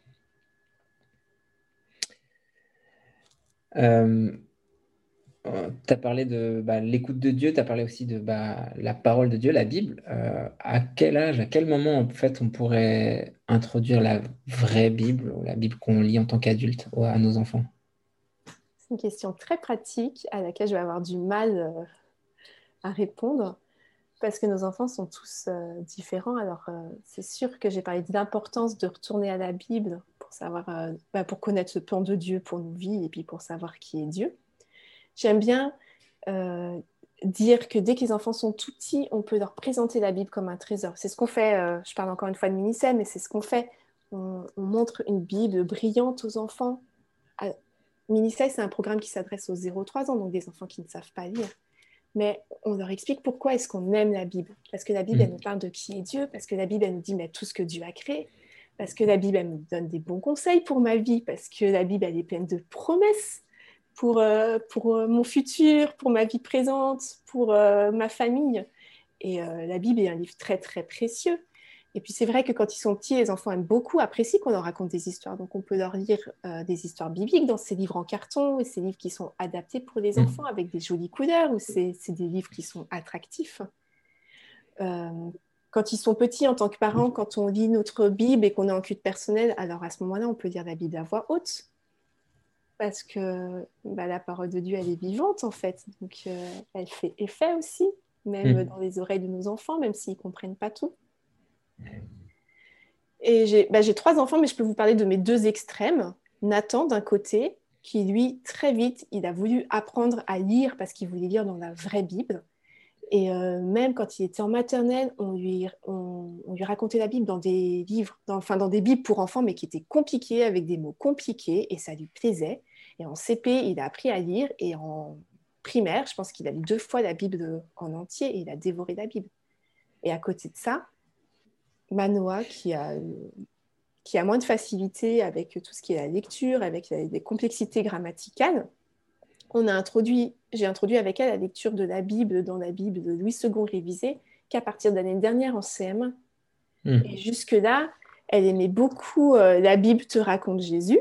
Tu as parlé de l'écoute de Dieu, tu as parlé aussi de la parole de Dieu, la Bible. À quel âge, à quel moment en fait on pourrait introduire la vraie Bible, ou la Bible qu'on lit en tant qu'adulte à nos enfants? C'est une question très pratique à laquelle je vais avoir du mal à répondre parce que nos enfants sont tous différents. Alors, c'est sûr que j'ai parlé de l'importance de retourner à la Bible pour savoir, pour connaître le plan de Dieu pour nos vies et puis pour savoir qui est Dieu. J'aime bien dire que dès que les enfants sont tout petits, on peut leur présenter la Bible comme un trésor. C'est ce qu'on fait, je parle encore une fois de Minicem, mais c'est ce qu'on fait. On montre une Bible brillante aux enfants. Minicem, c'est un programme qui s'adresse aux 0-3 ans, donc des enfants qui ne savent pas lire. Mais on leur explique pourquoi est-ce qu'on aime la Bible. Parce que la Bible, elle nous parle de qui est Dieu, parce que la Bible, elle nous dit tout ce que Dieu a créé, parce que la Bible, elle me donne des bons conseils pour ma vie, parce que la Bible, elle est pleine de promesses pour mon futur, pour ma vie présente, pour ma famille. Et la Bible est un livre très, très précieux. Et puis, c'est vrai que quand ils sont petits, les enfants aiment beaucoup, apprécient qu'on leur raconte des histoires. Donc, on peut leur lire des histoires bibliques dans ces livres en carton et ces livres qui sont adaptés pour les enfants avec des jolies couleurs ou c'est des livres qui sont attractifs. Quand ils sont petits, en tant que parents, quand on lit notre Bible et qu'on est en culte personnel, alors à ce moment-là, on peut lire la Bible à voix haute. Parce que la parole de Dieu, elle est vivante, en fait. Donc, elle fait effet aussi, même dans les oreilles de nos enfants, même s'ils ne comprennent pas tout. Et j'ai 3 enfants, mais je peux vous parler de mes 2 extrêmes. Nathan, d'un côté, qui, lui, très vite, il a voulu apprendre à lire parce qu'il voulait lire dans la vraie Bible. Et même quand il était en maternelle, on lui racontait la Bible dans des livres, dans des Bibles pour enfants, mais qui étaient compliqués, avec des mots compliqués, et ça lui plaisait. Et en CP, il a appris à lire, et en primaire, je pense qu'il a lu 2 fois la Bible en entier, et il a dévoré la Bible. Et à côté de ça, Manoa, qui a qui a moins de facilité avec tout ce qui est la lecture, avec des complexités grammaticales, j'ai introduit avec elle la lecture de la Bible dans la Bible de Louis II révisée qu'à partir de l'année dernière en CM1. Et jusque-là, elle aimait beaucoup la Bible te raconte Jésus.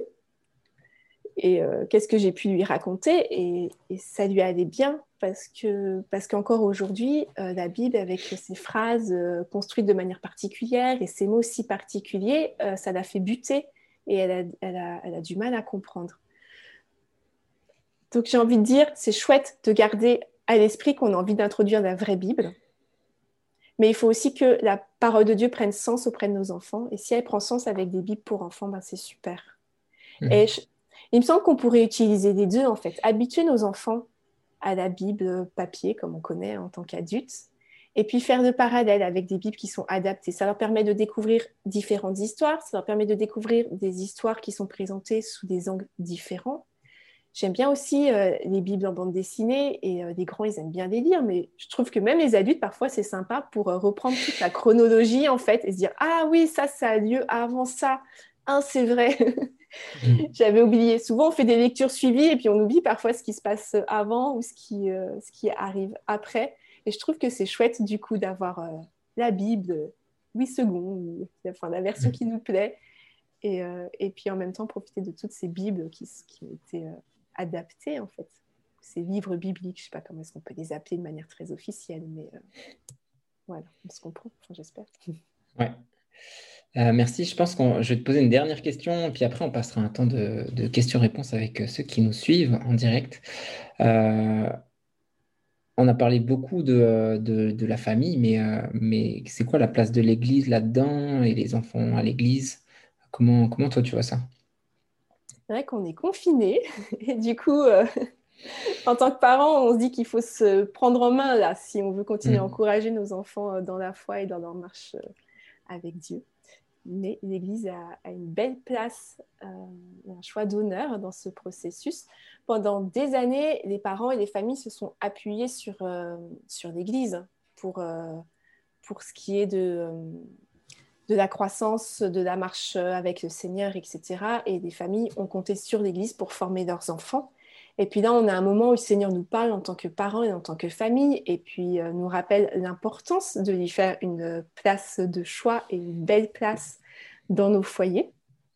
Et qu'est-ce que j'ai pu lui raconter et ça lui allait bien parce qu'encore aujourd'hui, la Bible, avec ses phrases construites de manière particulière et ses mots si particuliers, ça l'a fait buter et elle a du mal à comprendre. Donc j'ai envie de dire, c'est chouette de garder à l'esprit qu'on a envie d'introduire la vraie Bible, mais il faut aussi que la parole de Dieu prenne sens auprès de nos enfants. Et si elle prend sens avec des Bibles pour enfants, ben c'est super. Et il me semble qu'on pourrait utiliser les deux, en fait. Habituer nos enfants à la Bible papier, comme on connaît en tant qu'adultes, et puis faire de parallèles avec des Bibles qui sont adaptées. Ça leur permet de découvrir différentes histoires, ça leur permet de découvrir des histoires qui sont présentées sous des angles différents. J'aime bien aussi les Bibles en bande dessinée, et les grands, ils aiment bien les lire, mais je trouve que même les adultes, parfois, c'est sympa pour reprendre toute la chronologie, en fait, et se dire « Ah oui, ça a lieu avant ça. Ah, c'est vrai. » J'avais oublié. Souvent, on fait des lectures suivies, et puis on oublie parfois ce qui se passe avant ou ce qui arrive après. Et je trouve que c'est chouette, du coup, d'avoir la Bible, Louis II, ou, enfin, la version qui nous plaît, et puis en même temps, profiter de toutes ces Bibles qui ont été adaptés en fait, ces livres bibliques, je ne sais pas comment est-ce qu'on peut les appeler de manière très officielle, mais voilà, on se comprend, enfin, j'espère. Ouais. Merci, je pense que je vais te poser une dernière question, puis après on passera un temps de questions-réponses avec ceux qui nous suivent en direct. On a parlé beaucoup de la famille, mais c'est quoi la place de l'Église là-dedans et les enfants à l'Église? Comment toi tu vois ça? C'est vrai qu'on est confinés, et du coup, en tant que parents, on se dit qu'il faut se prendre en main là, si on veut continuer à encourager nos enfants dans la foi et dans leur marche avec Dieu. Mais l'Église a une belle place, un choix d'honneur dans ce processus. Pendant des années, les parents et les familles se sont appuyés sur l'Église pour ce qui est de la croissance, de la marche avec le Seigneur, etc. Et les familles ont compté sur l'Église pour former leurs enfants. Et puis là, on a un moment où le Seigneur nous parle en tant que parents et en tant que famille, et puis nous rappelle l'importance de lui faire une place de choix et une belle place dans nos foyers.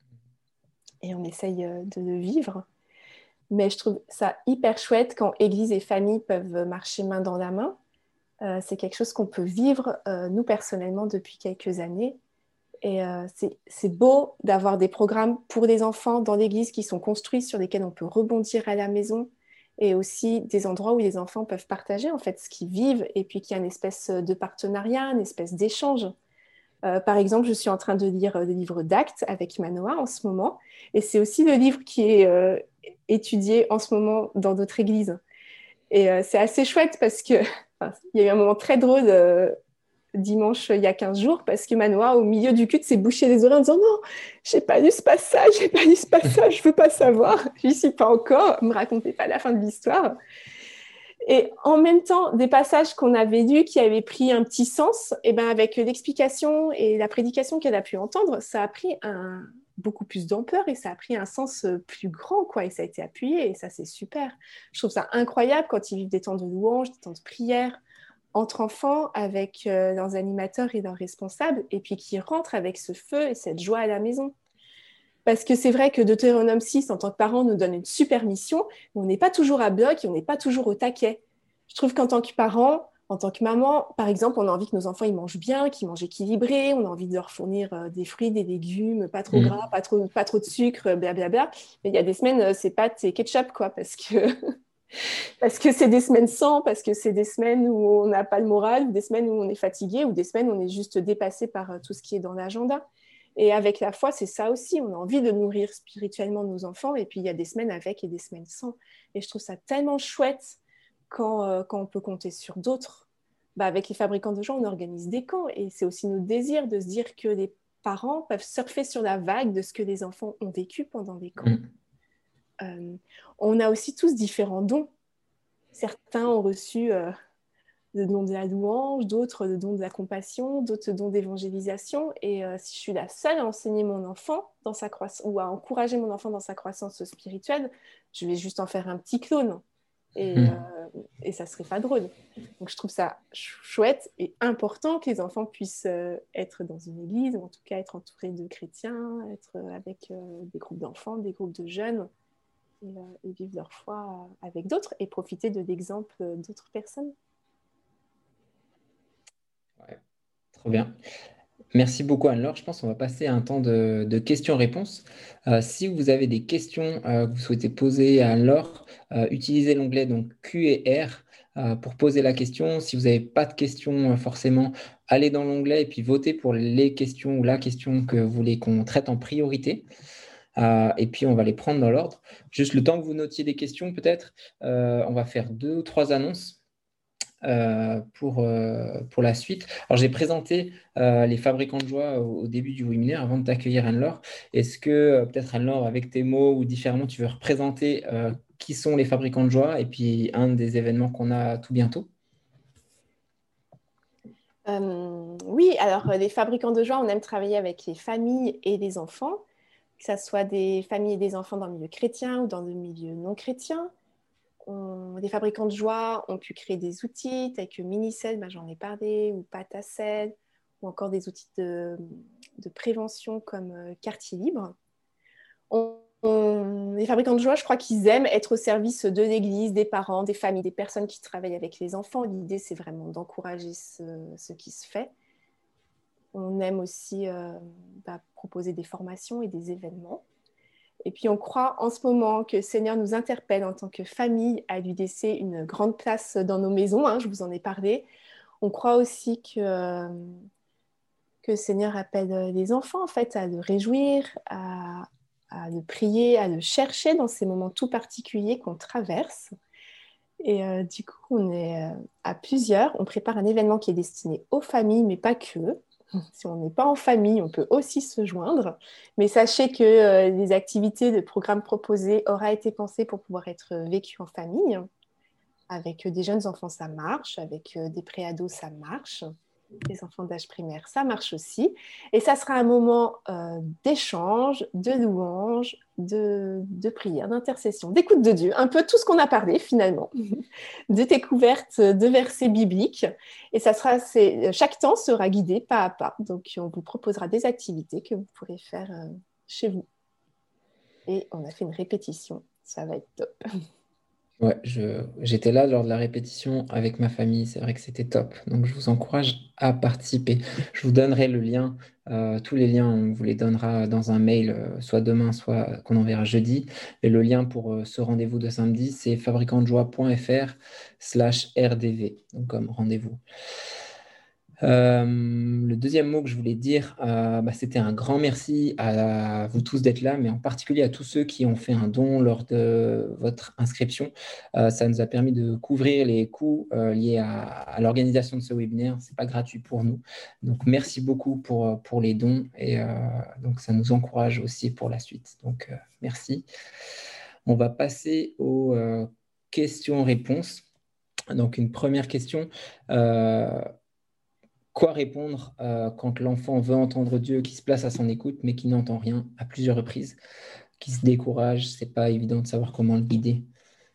Et on essaye de le vivre. Mais je trouve ça hyper chouette quand Église et famille peuvent marcher main dans la main. C'est quelque chose qu'on peut vivre, nous personnellement, depuis quelques années. Et c'est beau d'avoir des programmes pour les enfants dans l'église qui sont construits, sur lesquels on peut rebondir à la maison, et aussi des endroits où les enfants peuvent partager en fait ce qu'ils vivent, et puis qu'il y a une espèce de partenariat, une espèce d'échange. Par exemple, je suis en train de lire le livre d'Actes avec Manoa en ce moment, et c'est aussi le livre qui est étudié en ce moment dans d'autres églises. Et c'est assez chouette parce que il y a eu un moment très drôle dimanche il y a 15 jours, parce que Manoa, au milieu du culte, s'est bouché les oreilles en disant « Non, j'ai pas lu ce passage, je veux pas savoir, j'y suis pas encore, me racontez pas la fin de l'histoire. » Et en même temps, des passages qu'on avait lus, qui avaient pris un petit sens, et ben avec l'explication et la prédication qu'elle a pu entendre, ça a pris beaucoup plus d'ampleur et ça a pris un sens plus grand, quoi, et ça a été appuyé, et ça, c'est super. Je trouve ça incroyable quand ils vivent des temps de louange, des temps de prière, entre enfants, avec leurs animateurs et leurs responsables, et puis qui rentrent avec ce feu et cette joie à la maison. Parce que c'est vrai que Deutéronome 6, en tant que parents, nous donne une super mission, mais on n'est pas toujours à bloc et on n'est pas toujours au taquet. Je trouve qu'en tant que parents, en tant que maman, par exemple, on a envie que nos enfants ils mangent bien, qu'ils mangent équilibré, on a envie de leur fournir des fruits, des légumes, pas trop gras, pas trop de sucre, blablabla. Mais il y a des semaines, c'est pâtes et ketchup, quoi, parce que c'est des semaines sans, parce que c'est des semaines où on n'a pas le moral, ou des semaines où on est fatigué, ou des semaines où on est juste dépassé par tout ce qui est dans l'agenda. Et avec la foi, c'est ça aussi. On a envie de nourrir spirituellement nos enfants, et puis il y a des semaines avec et des semaines sans. Et je trouve ça tellement chouette quand on peut compter sur d'autres. Avec les fabricants de joie, on organise des camps, et c'est aussi notre désir de se dire que les parents peuvent surfer sur la vague de ce que les enfants ont vécu pendant les camps. On a aussi tous différents dons. Certains ont reçu de dons de la louange, d'autres de dons de la compassion, d'autres dons d'évangélisation. Et si je suis la seule à enseigner mon enfant dans sa croissance, ou à encourager mon enfant dans sa croissance spirituelle, je vais juste en faire un petit clone. Et ça serait pas drôle. Donc je trouve ça chouette et important que les enfants puissent être dans une église, ou en tout cas être entourés de chrétiens, être avec des groupes d'enfants, des groupes de jeunes, et vivre leur foi avec d'autres et profiter de l'exemple d'autres personnes. Ouais, trop bien. Merci beaucoup Anne-Laure. Je pense qu'on va passer à un temps de questions-réponses. Si vous avez des questions que vous souhaitez poser à Anne-Laure, utilisez l'onglet donc Q et R pour poser la question. Si vous n'avez pas de questions forcément, allez dans l'onglet et puis votez pour les questions ou la question que vous voulez qu'on traite en priorité. Et puis on va les prendre dans l'ordre. Juste le temps que vous notiez des questions peut-être, on va faire 2 ou 3 annonces. Pour la suite. Alors, j'ai présenté les fabricants de joie au début du webinaire avant de t'accueillir, Anne-Laure. Est-ce que peut-être, Anne-Laure, avec tes mots ou différemment, tu veux représenter qui sont les fabricants de joie et puis un des événements qu'on a tout bientôt? Oui, alors les fabricants de joie, on aime travailler avec les familles et les enfants, que ce soit des familles et des enfants dans le milieu chrétien ou dans le milieu non chrétien. Les fabricants de joie ont pu créer des outils tels que Minicell, j'en ai parlé, ou Patacell, ou encore des outils de prévention comme Quartier Libre. Les fabricants de joie, je crois qu'ils aiment être au service de l'Église, des parents, des familles, des personnes qui travaillent avec les enfants. L'idée, c'est vraiment d'encourager ce qui se fait. On aime aussi proposer des formations et des événements. Et puis, on croit en ce moment que le Seigneur nous interpelle en tant que famille à lui laisser une grande place dans nos maisons. Je vous en ai parlé. On croit aussi que le Seigneur appelle les enfants en fait, à le réjouir, à le prier, à le chercher dans ces moments tout particuliers qu'on traverse. Et du coup, on est à plusieurs. On prépare un événement qui est destiné aux familles, mais pas que. Si on n'est pas en famille, on peut aussi se joindre. Mais sachez que les activités, le programme proposé aura été pensé pour pouvoir être vécu en famille. Avec des jeunes enfants, ça marche. Avec des préados, ça marche. Les enfants d'âge primaire, ça marche aussi. Et ça sera un moment d'échange, de louange, de prière, d'intercession, d'écoute de Dieu. Un peu tout ce qu'on a parlé finalement. De découverte de versets bibliques. Et chaque temps sera guidé pas à pas. Donc, on vous proposera des activités que vous pourrez faire chez vous. Et on a fait une répétition. Ça va être top. Ouais, j'étais là lors de la répétition avec ma famille, c'est vrai que c'était top. Donc je vous encourage à participer. Je vous donnerai le lien, tous les liens, on vous les donnera dans un mail, soit demain, soit qu'on enverra jeudi. Et le lien pour ce rendez-vous de samedi, c'est fabricantdejoie.fr/RDV, donc comme rendez-vous. Le deuxième mot que je voulais dire, c'était un grand merci à vous tous d'être là, mais en particulier à tous ceux qui ont fait un don lors de votre inscription. Ça nous a permis de couvrir les coûts liés à l'organisation de ce webinaire. Ce n'est pas gratuit pour nous. Donc, merci beaucoup pour les dons et donc ça nous encourage aussi pour la suite. Donc, merci. On va passer aux questions-réponses. Donc, une première question. Quoi répondre quand l'enfant veut entendre Dieu, qui se place à son écoute, mais qui n'entend rien à plusieurs reprises, qui se décourage, c'est pas évident de savoir comment le guider.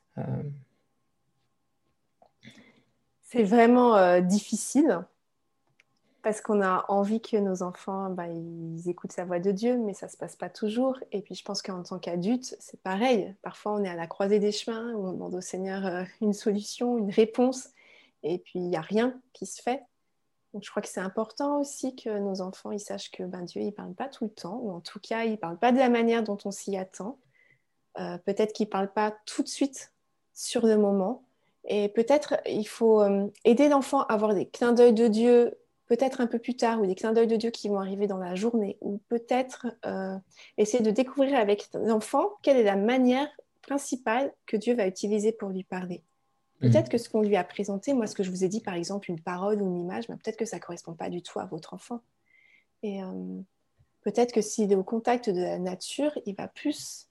C'est vraiment difficile parce qu'on a envie que nos enfants ils écoutent sa voix de Dieu, mais ça ne se passe pas toujours. Et puis je pense qu'en tant qu'adulte, c'est pareil. Parfois, on est à la croisée des chemins, où on demande au Seigneur une solution, une réponse, et puis il n'y a rien qui se fait. Donc, je crois que c'est important aussi que nos enfants ils sachent que Dieu, il ne parle pas tout le temps, ou en tout cas, il ne parle pas de la manière dont on s'y attend. Peut-être qu'il ne parle pas tout de suite sur le moment. Et peut-être il faut aider l'enfant à avoir des clins d'œil de Dieu, peut-être un peu plus tard, ou des clins d'œil de Dieu qui vont arriver dans la journée, ou peut-être essayer de découvrir avec l'enfant quelle est la manière principale que Dieu va utiliser pour lui parler. Peut-être que ce qu'on lui a présenté, moi, ce que je vous ai dit, par exemple, une parole ou une image, peut-être que ça ne correspond pas du tout à votre enfant. Et peut-être que s'il est au contact de la nature, il va plus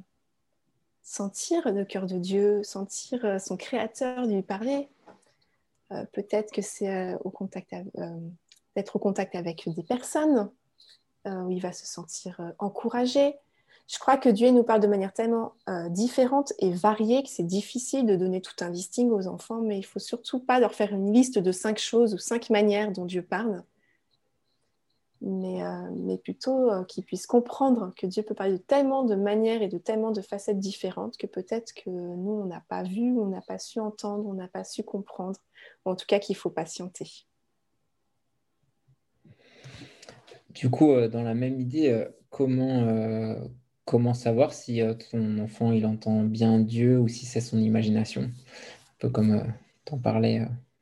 sentir le cœur de Dieu, sentir son Créateur lui parler. Peut-être que c'est d'être au contact avec des personnes où il va se sentir encouragé. Je crois que Dieu nous parle de manière tellement différente et variée que c'est difficile de donner tout un listing aux enfants, mais il ne faut surtout pas leur faire une liste de 5 choses ou 5 manières dont Dieu parle, mais plutôt qu'ils puissent comprendre que Dieu peut parler de tellement de manières et de tellement de facettes différentes que peut-être que nous, on n'a pas vu, on n'a pas su entendre, on n'a pas su comprendre, ou en tout cas qu'il faut patienter. Du coup, dans la même idée, comment savoir si ton enfant il entend bien Dieu ou si c'est son imagination? Un peu comme t'en parlais.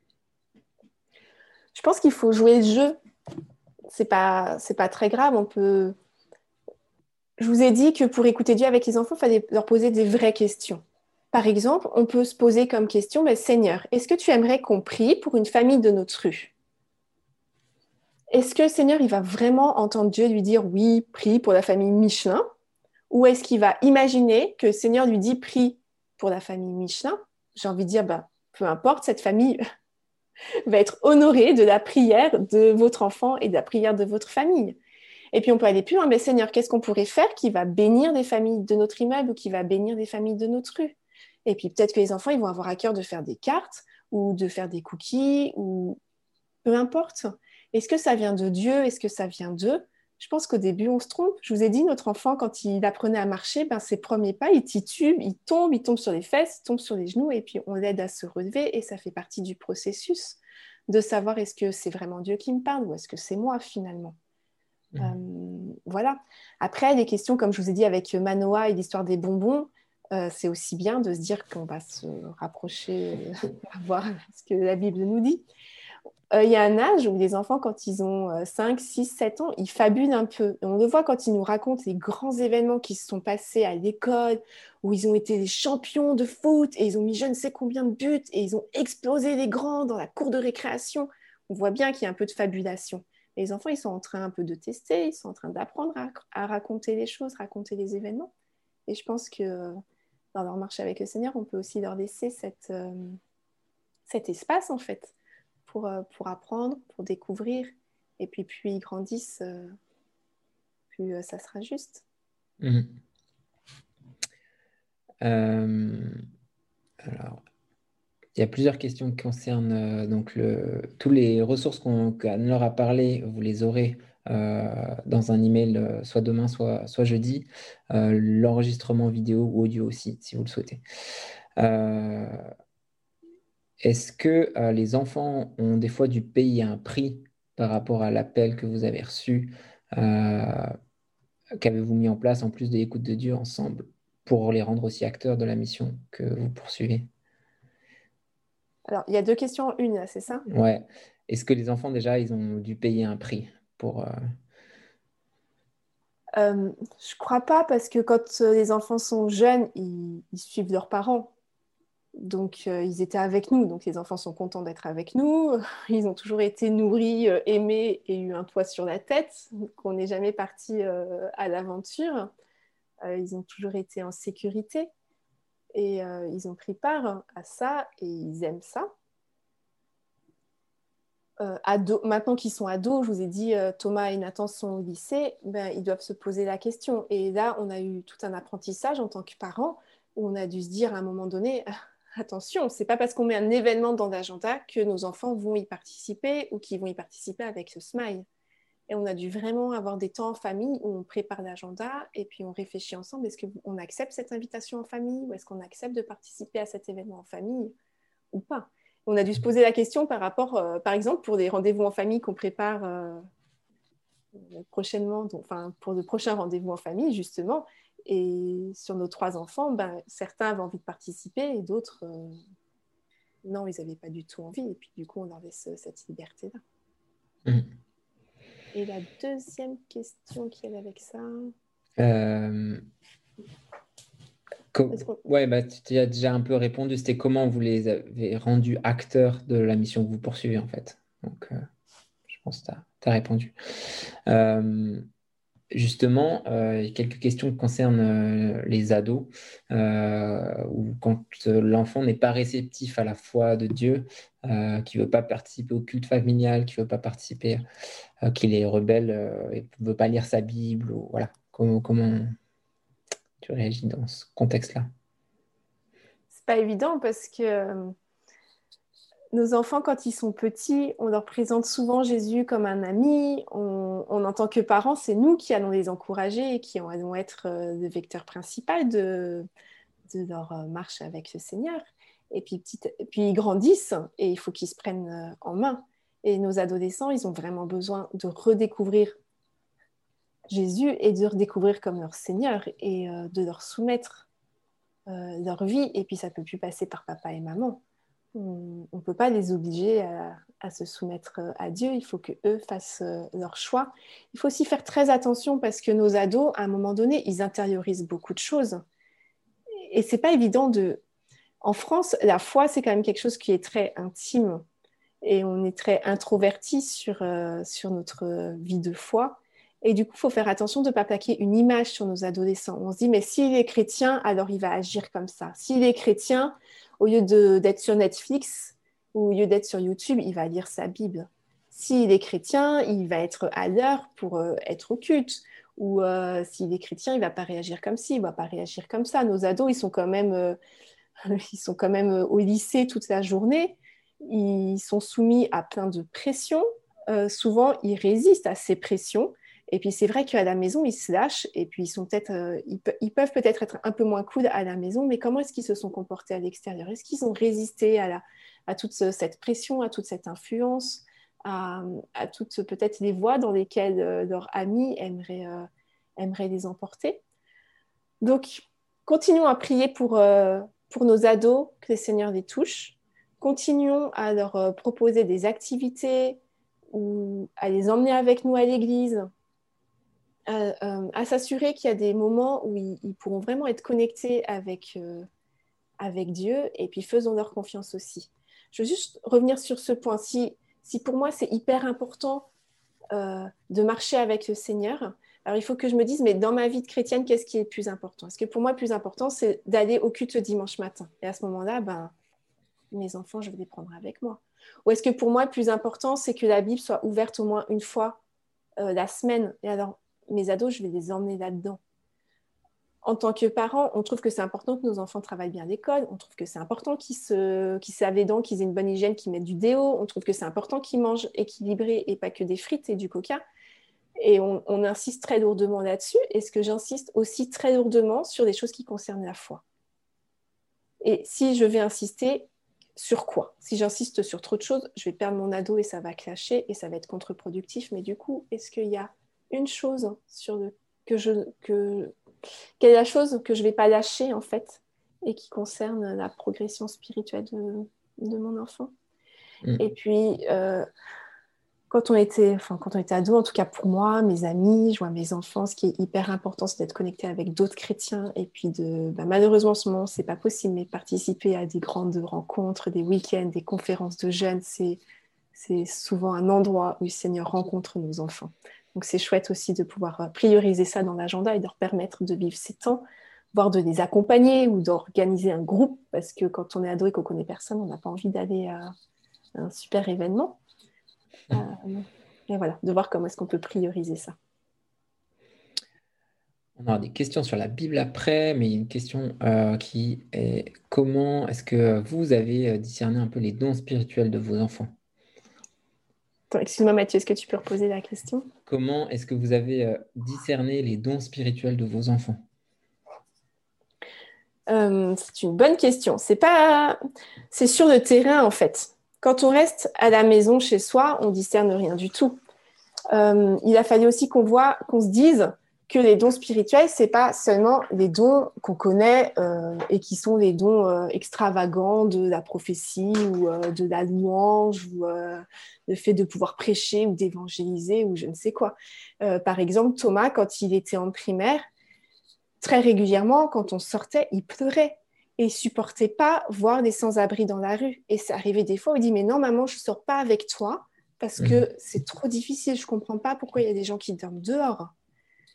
Je pense qu'il faut jouer le jeu. C'est pas très grave. Je vous ai dit que pour écouter Dieu avec les enfants, il fallait leur poser des vraies questions. Par exemple, on peut se poser comme question, Seigneur, est-ce que tu aimerais qu'on prie pour une famille de notre rue? Est-ce que le Seigneur, il va vraiment entendre Dieu lui dire oui, prie pour la famille Michelin? Ou est-ce qu'il va imaginer que le Seigneur lui dit prie pour la famille Michelin? J'ai envie de dire, peu importe, cette famille va être honorée de la prière de votre enfant et de la prière de votre famille. Et puis on peut aller plus loin, mais Seigneur, qu'est-ce qu'on pourrait faire qui va bénir des familles de notre immeuble ou qui va bénir des familles de notre rue? Et puis peut-être que les enfants, ils vont avoir à cœur de faire des cartes ou de faire des cookies ou peu importe. Est-ce que ça vient de Dieu? Est-ce que ça vient d'eux? Je pense qu'au début, on se trompe. Je vous ai dit, notre enfant, quand il apprenait à marcher, ses premiers pas, il titube, il tombe sur les fesses, il tombe sur les genoux, et puis on l'aide à se relever, et ça fait partie du processus de savoir est-ce que c'est vraiment Dieu qui me parle ou est-ce que c'est moi finalement. Voilà. Après, les questions, comme je vous ai dit avec Manoa et l'histoire des bonbons, c'est aussi bien de se dire qu'on va se rapprocher, à voir ce que la Bible nous dit. Il y a un âge où les enfants, quand ils ont 5, 6, 7 ans, ils fabulent un peu. Et on le voit quand ils nous racontent les grands événements qui se sont passés à l'école, où ils ont été les champions de foot et ils ont mis je ne sais combien de buts et ils ont explosé les grands dans la cour de récréation. On voit bien qu'il y a un peu de fabulation. Et les enfants, ils sont en train un peu de tester, ils sont en train d'apprendre à raconter les choses, raconter les événements. Et je pense que dans leur marche avec le Seigneur, on peut aussi leur laisser cet espace, en fait, pour apprendre, pour découvrir. Et puis, plus ils grandissent, plus ça sera juste. Alors, il y a plusieurs questions qui concernent tous les ressources qu'Anne leur a parlé. Vous les aurez dans un email, soit demain, soit jeudi. L'enregistrement vidéo ou audio aussi, si vous le souhaitez. Est-ce que les enfants ont des fois dû payer un prix par rapport à l'appel que vous avez reçu? Qu'avez-vous mis en place en plus de l'écoute de Dieu ensemble pour les rendre aussi acteurs de la mission que vous poursuivez? Alors, il y a 2 questions en une, là, c'est ça? Ouais. Est-ce que les enfants, déjà, ils ont dû payer un prix pour... Je crois pas, parce que quand les enfants sont jeunes, ils suivent leurs parents. Donc, ils étaient avec nous. Donc, les enfants sont contents d'être avec nous. Ils ont toujours été nourris, aimés et eu un toit sur la tête. Donc, on n'est jamais parti à l'aventure. Ils ont toujours été en sécurité. Et ils ont pris part à ça et ils aiment ça. Maintenant qu'ils sont ados, je vous ai dit, Thomas et Nathan sont au lycée, ils doivent se poser la question. Et là, on a eu tout un apprentissage en tant que parents où on a dû se dire à un moment donné, attention, c'est pas parce qu'on met un événement dans l'agenda que nos enfants vont y participer ou qu'ils vont y participer avec ce smile. Et on a dû vraiment avoir des temps en famille où on prépare l'agenda et puis on réfléchit ensemble, est-ce qu'on accepte cette invitation en famille ou est-ce qu'on accepte de participer à cet événement en famille ou pas? On a dû se poser la question par rapport, par exemple, pour des rendez-vous en famille qu'on prépare prochainement, pour de prochains rendez-vous en famille, justement. Et sur nos 3 enfants, certains avaient envie de participer et d'autres, non, ils n'avaient pas du tout envie. Et puis, du coup, on leur laisse cette liberté-là. Et la deuxième question qu'il y avait avec ça... tu y as déjà un peu répondu. C'était comment vous les avez rendus acteurs de la mission que vous poursuivez, en fait. Donc, je pense que tu as répondu. Justement, il y a quelques questions qui concernent les ados, ou quand l'enfant n'est pas réceptif à la foi de Dieu, qui ne veut pas participer au culte familial, qui ne veut pas participer, qu'il est rebelle et ne veut pas lire sa Bible, ou, voilà. Comment tu réagis dans ce contexte-là? C'est pas évident parce que nos enfants, quand ils sont petits, on leur présente souvent Jésus comme un ami. En tant que parents, c'est nous qui allons les encourager et qui allons être le vecteur principal de leur marche avec le Seigneur. Et puis ils grandissent et il faut qu'ils se prennent en main. Et nos adolescents, ils ont vraiment besoin de redécouvrir Jésus et de redécouvrir comme leur Seigneur et de leur soumettre leur vie. Et puis ça ne peut plus passer par papa et maman. On ne peut pas les obliger à se soumettre à Dieu. Il faut qu'eux fassent leur choix. Il faut aussi faire très attention parce que nos ados, à un moment donné, ils intériorisent beaucoup de choses. Et ce n'est pas évident de... En France, la foi, c'est quand même quelque chose qui est très intime. Et on est très introverti sur notre vie de foi. Et du coup, il faut faire attention de ne pas plaquer une image sur nos adolescents. On se dit, mais s'il est chrétien, alors il va agir comme ça. S'il est chrétien, au lieu d'être sur Netflix ou au lieu d'être sur YouTube, il va lire sa Bible. S'il est chrétien, il va être à l'heure pour être au culte. Ou s'il est chrétien, il ne va pas réagir comme ci, il ne va pas réagir comme ça. Nos ados, ils sont quand même au lycée toute la journée. Ils sont soumis à plein de pressions. Souvent, ils résistent à ces pressions. Et puis, c'est vrai qu'à la maison, ils se lâchent. Et puis, ils peuvent peut-être être un peu moins cool à la maison. Mais comment est-ce qu'ils se sont comportés à l'extérieur? Est-ce qu'ils ont résisté à toute cette pression, à toute cette influence, à toutes peut-être les voies dans lesquelles leurs amis aimeraient les emporter? Donc, continuons à prier pour nos ados, que le Seigneur les touche. Continuons à leur proposer des activités ou à les emmener avec nous à l'église, à s'assurer qu'il y a des moments où ils pourront vraiment être connectés avec Dieu, et puis faisons leur confiance aussi. Je veux juste revenir sur ce point. Si pour moi c'est hyper important de marcher avec le Seigneur, alors il faut que je me dise, mais dans ma vie de chrétienne, qu'est-ce qui est le plus important? Est-ce que pour moi, le plus important, c'est d'aller au culte le dimanche matin? Et à ce moment-là, mes enfants, je vais les prendre avec moi. Ou est-ce que pour moi, le plus important, c'est que la Bible soit ouverte au moins une fois la semaine? Et alors, mes ados, je vais les emmener là-dedans. En tant que parents, on trouve que c'est important que nos enfants travaillent bien à l'école. On trouve que c'est important qu'ils se lavent les dents, qu'ils aient une bonne hygiène, qu'ils mettent du déo. On trouve que c'est important qu'ils mangent équilibré et pas que des frites et du coca. Et on insiste très lourdement là-dessus. Est-ce que j'insiste aussi très lourdement sur des choses qui concernent la foi? Et si je vais insister, sur quoi? Si j'insiste sur trop de choses, je vais perdre mon ado et ça va clasher et ça va être contre-productif. Mais du coup, est-ce qu'il y a une chose quelle est la chose que je ne vais pas lâcher en fait et qui concerne la progression spirituelle de mon enfant? Et puis, quand on était ado, en tout cas pour moi, mes amis, je vois mes enfants, ce qui est hyper important, c'est d'être connecté avec d'autres chrétiens. Et puis, malheureusement, en ce moment, ce n'est pas possible, mais participer à des grandes rencontres, des week-ends, des conférences de jeunes, c'est souvent un endroit où le Seigneur rencontre nos enfants. Donc, c'est chouette aussi de pouvoir prioriser ça dans l'agenda et de leur permettre de vivre ces temps, voire de les accompagner ou d'organiser un groupe, parce que quand on est ado et qu'on ne connaît personne, on n'a pas envie d'aller à un super événement. Et voilà, de voir comment est-ce qu'on peut prioriser ça. On aura des questions sur la Bible après, mais il y a une question qui est comment est-ce que vous avez discerné un peu les dons spirituels de vos enfants? Attends, excuse-moi Mathieu, est-ce que tu peux reposer la question? Comment est-ce que vous avez discerné les dons spirituels de vos enfants? C'est une bonne question. C'est sur le terrain en fait. Quand on reste à la maison chez soi, on discerne rien du tout. Il a fallu aussi qu'on se dise que les dons spirituels, c'est pas seulement les dons qu'on connaît et qui sont les dons extravagants de la prophétie ou de la louange ou le fait de pouvoir prêcher ou d'évangéliser ou je ne sais quoi. Par exemple, Thomas, quand il était en primaire, très régulièrement, quand on sortait, il pleurait et il ne supportait pas voir des sans-abri dans la rue. Et ça arrivait des fois où il dit « Mais non, maman, je ne sors pas avec toi parce que c'est trop difficile. Je ne comprends pas pourquoi il y a des gens qui dorment dehors. »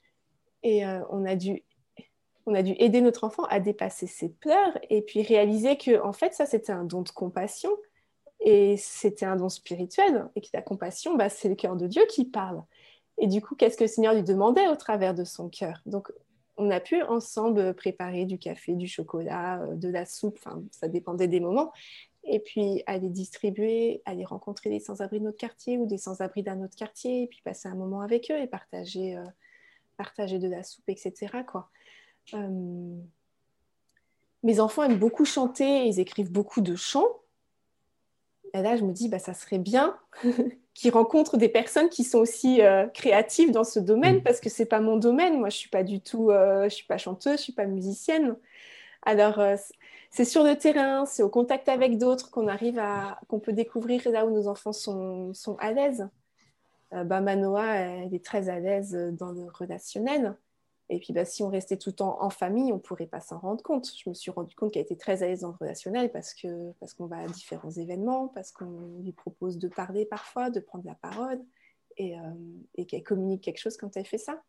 Et on a dû aider notre enfant à dépasser ses peurs et puis réaliser que, en fait, ça, c'était un don de compassion et c'était un don spirituel. Et que la compassion, c'est le cœur de Dieu qui parle. Et du coup, qu'est-ce que le Seigneur lui demandait au travers de son cœur? Donc, on a pu ensemble préparer du café, du chocolat, de la soupe, enfin, ça dépendait des moments. Et puis, aller distribuer, aller rencontrer des sans-abri de notre quartier ou des sans-abri d'un autre quartier, et puis passer un moment avec eux et partager de la soupe, etc., quoi. Mes enfants aiment beaucoup chanter, ils écrivent beaucoup de chants. Et là, je me dis, ça serait bien qu'ils rencontrent des personnes qui sont aussi créatives dans ce domaine, parce que c'est pas mon domaine. Moi, je suis pas du tout, je suis pas chanteuse, je suis pas musicienne. Alors, c'est sur le terrain, c'est au contact avec d'autres qu'on peut découvrir là où nos enfants sont à l'aise. Manoa, elle est très à l'aise dans le relationnel. Et puis, si on restait tout le temps en famille, on ne pourrait pas s'en rendre compte. Je me suis rendu compte qu'elle était très à l'aise dans le relationnel parce qu'on va à différents événements, parce qu'on lui propose de parler parfois, de prendre la parole, et qu'elle communique quelque chose quand elle fait ça.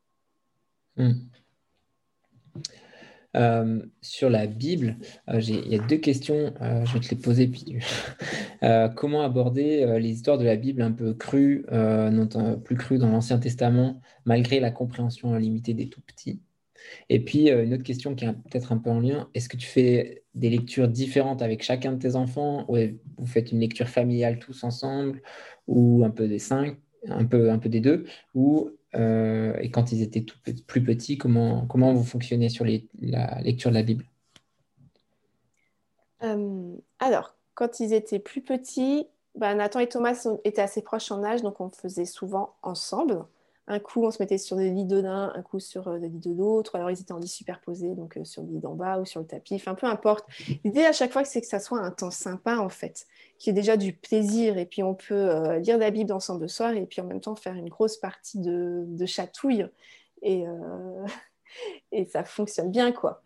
Sur la Bible, il y a 2 questions, je vais te les poser. Puis comment aborder les histoires de la Bible un peu crues, plus crues dans l'Ancien Testament, malgré la compréhension limitée des tout petits? Et puis une autre question qui est peut-être un peu en lien, est-ce que tu fais des lectures différentes avec chacun de tes enfants, ou vous faites une lecture familiale tous ensemble, ou un peu des 5, un peu des 2, ou et quand ils étaient plus petits, comment vous fonctionnez sur la lecture de la Bible? Alors, quand ils étaient plus petits, Nathan et Thomas étaient assez proches en âge, donc on faisait souvent ensemble. Un coup, on se mettait sur le lit de l'un, un coup sur le lit de l'autre. Alors, ils étaient en lit superposé, donc sur le lit d'en bas ou sur le tapis. Enfin, peu importe. L'idée à chaque fois, c'est que ça soit un temps sympa, en fait, qu'il y ait déjà du plaisir. Et puis, on peut lire la Bible ensemble le soir et puis en même temps faire une grosse partie de chatouille. Et, et ça fonctionne bien, quoi.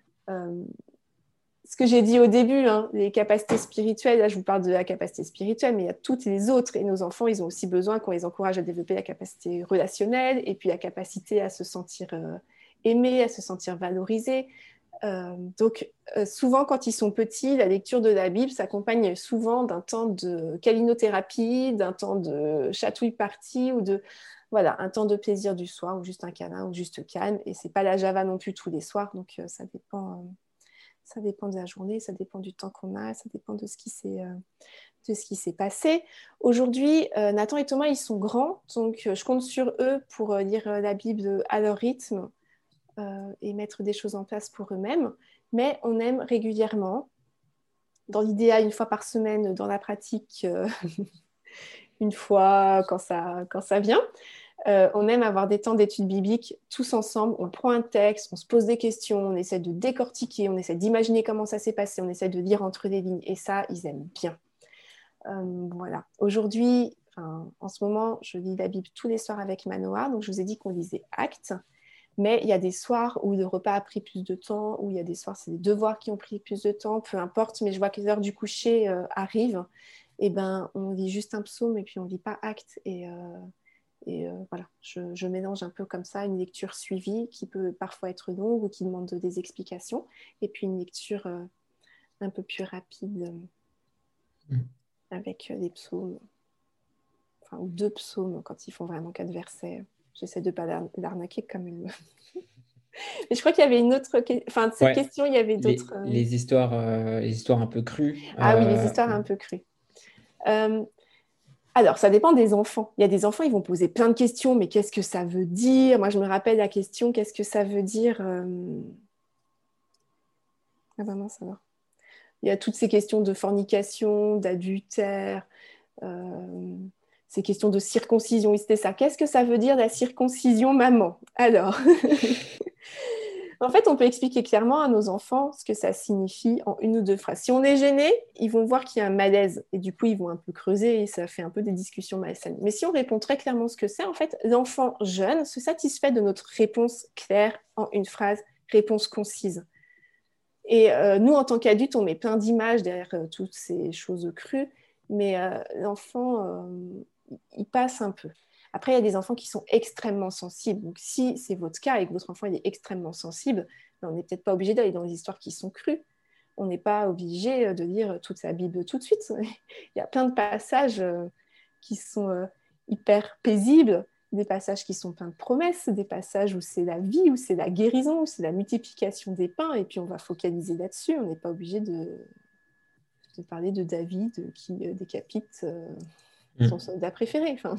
Ce que j'ai dit au début, les capacités spirituelles, là je vous parle de la capacité spirituelle, mais il y a toutes les autres. Et nos enfants, ils ont aussi besoin qu'on les encourage à développer la capacité relationnelle et puis la capacité à se sentir aimés, à se sentir valorisés. Donc, souvent, quand ils sont petits, la lecture de la Bible s'accompagne souvent d'un temps de câlinothérapie, d'un temps de chatouille partie ou un temps de plaisir du soir ou juste un câlin ou juste calme. Et c'est pas la Java non plus tous les soirs, donc ça dépend. Ça dépend de la journée, ça dépend du temps qu'on a, ça dépend de ce qui s'est passé. Aujourd'hui, Nathan et Thomas, ils sont grands, donc je compte sur eux pour lire la Bible à leur rythme et mettre des choses en place pour eux-mêmes. Mais on aime régulièrement, dans l'idéal, 1 fois par semaine, dans la pratique, 1 fois quand ça vient. On aime avoir des temps d'études bibliques tous ensemble. On prend un texte, on se pose des questions, on essaie de décortiquer, on essaie d'imaginer comment ça s'est passé, on essaie de lire entre les lignes. Et ça, ils aiment bien. Voilà. Aujourd'hui, en ce moment, je lis la Bible tous les soirs avec Manoa. Donc, je vous ai dit qu'on lisait Actes. Mais il y a des soirs où le repas a pris plus de temps, où il y a des soirs, c'est les devoirs qui ont pris plus de temps, peu importe. Mais je vois que l'heure du coucher arrive. Et on lit juste un psaume et puis on ne lit pas Actes. Et voilà, je mélange un peu comme ça une lecture suivie qui peut parfois être longue ou qui demande des explications, et puis une lecture un peu plus rapide avec des psaumes, ou 2 psaumes quand ils font vraiment 4 versets. J'essaie de ne pas l'arnaquer quand même. Mais je crois qu'il y avait une autre cette question, il y avait d'autres... Les histoires un peu crues. Ah oui, les histoires un peu crues. Alors, ça dépend des enfants. Il y a des enfants, ils vont poser plein de questions, mais qu'est-ce que ça veut dire? Moi, je me rappelle la question, qu'est-ce que ça veut dire? Ah ben non, ça va. Il y a toutes ces questions de fornication, d'adultère, ces questions de circoncision. Oui, c'était ça. Qu'est-ce que ça veut dire la circoncision, maman? Alors, en fait, on peut expliquer clairement à nos enfants ce que ça signifie en 1 ou 2 phrases. Si on est gêné, ils vont voir qu'il y a un malaise et du coup, ils vont un peu creuser et ça fait un peu des discussions malsaines. Mais si on répond très clairement ce que c'est, en fait, l'enfant jeune se satisfait de notre réponse claire en 1 phrase, réponse concise. Et nous, en tant qu'adultes, on met plein d'images derrière toutes ces choses crues, mais l'enfant, il passe un peu. Après, il y a des enfants qui sont extrêmement sensibles. Donc, si c'est votre cas et que votre enfant il est extrêmement sensible, on n'est peut-être pas obligé d'aller dans des histoires qui sont crues. On n'est pas obligé de lire toute sa Bible tout de suite. Il y a plein de passages qui sont hyper paisibles, des passages qui sont pleins de promesses, des passages où c'est la vie, où c'est la guérison, où c'est la multiplication des pains, et puis on va focaliser là-dessus. On n'est pas obligé de parler de David qui décapite son soldat préféré. Enfin.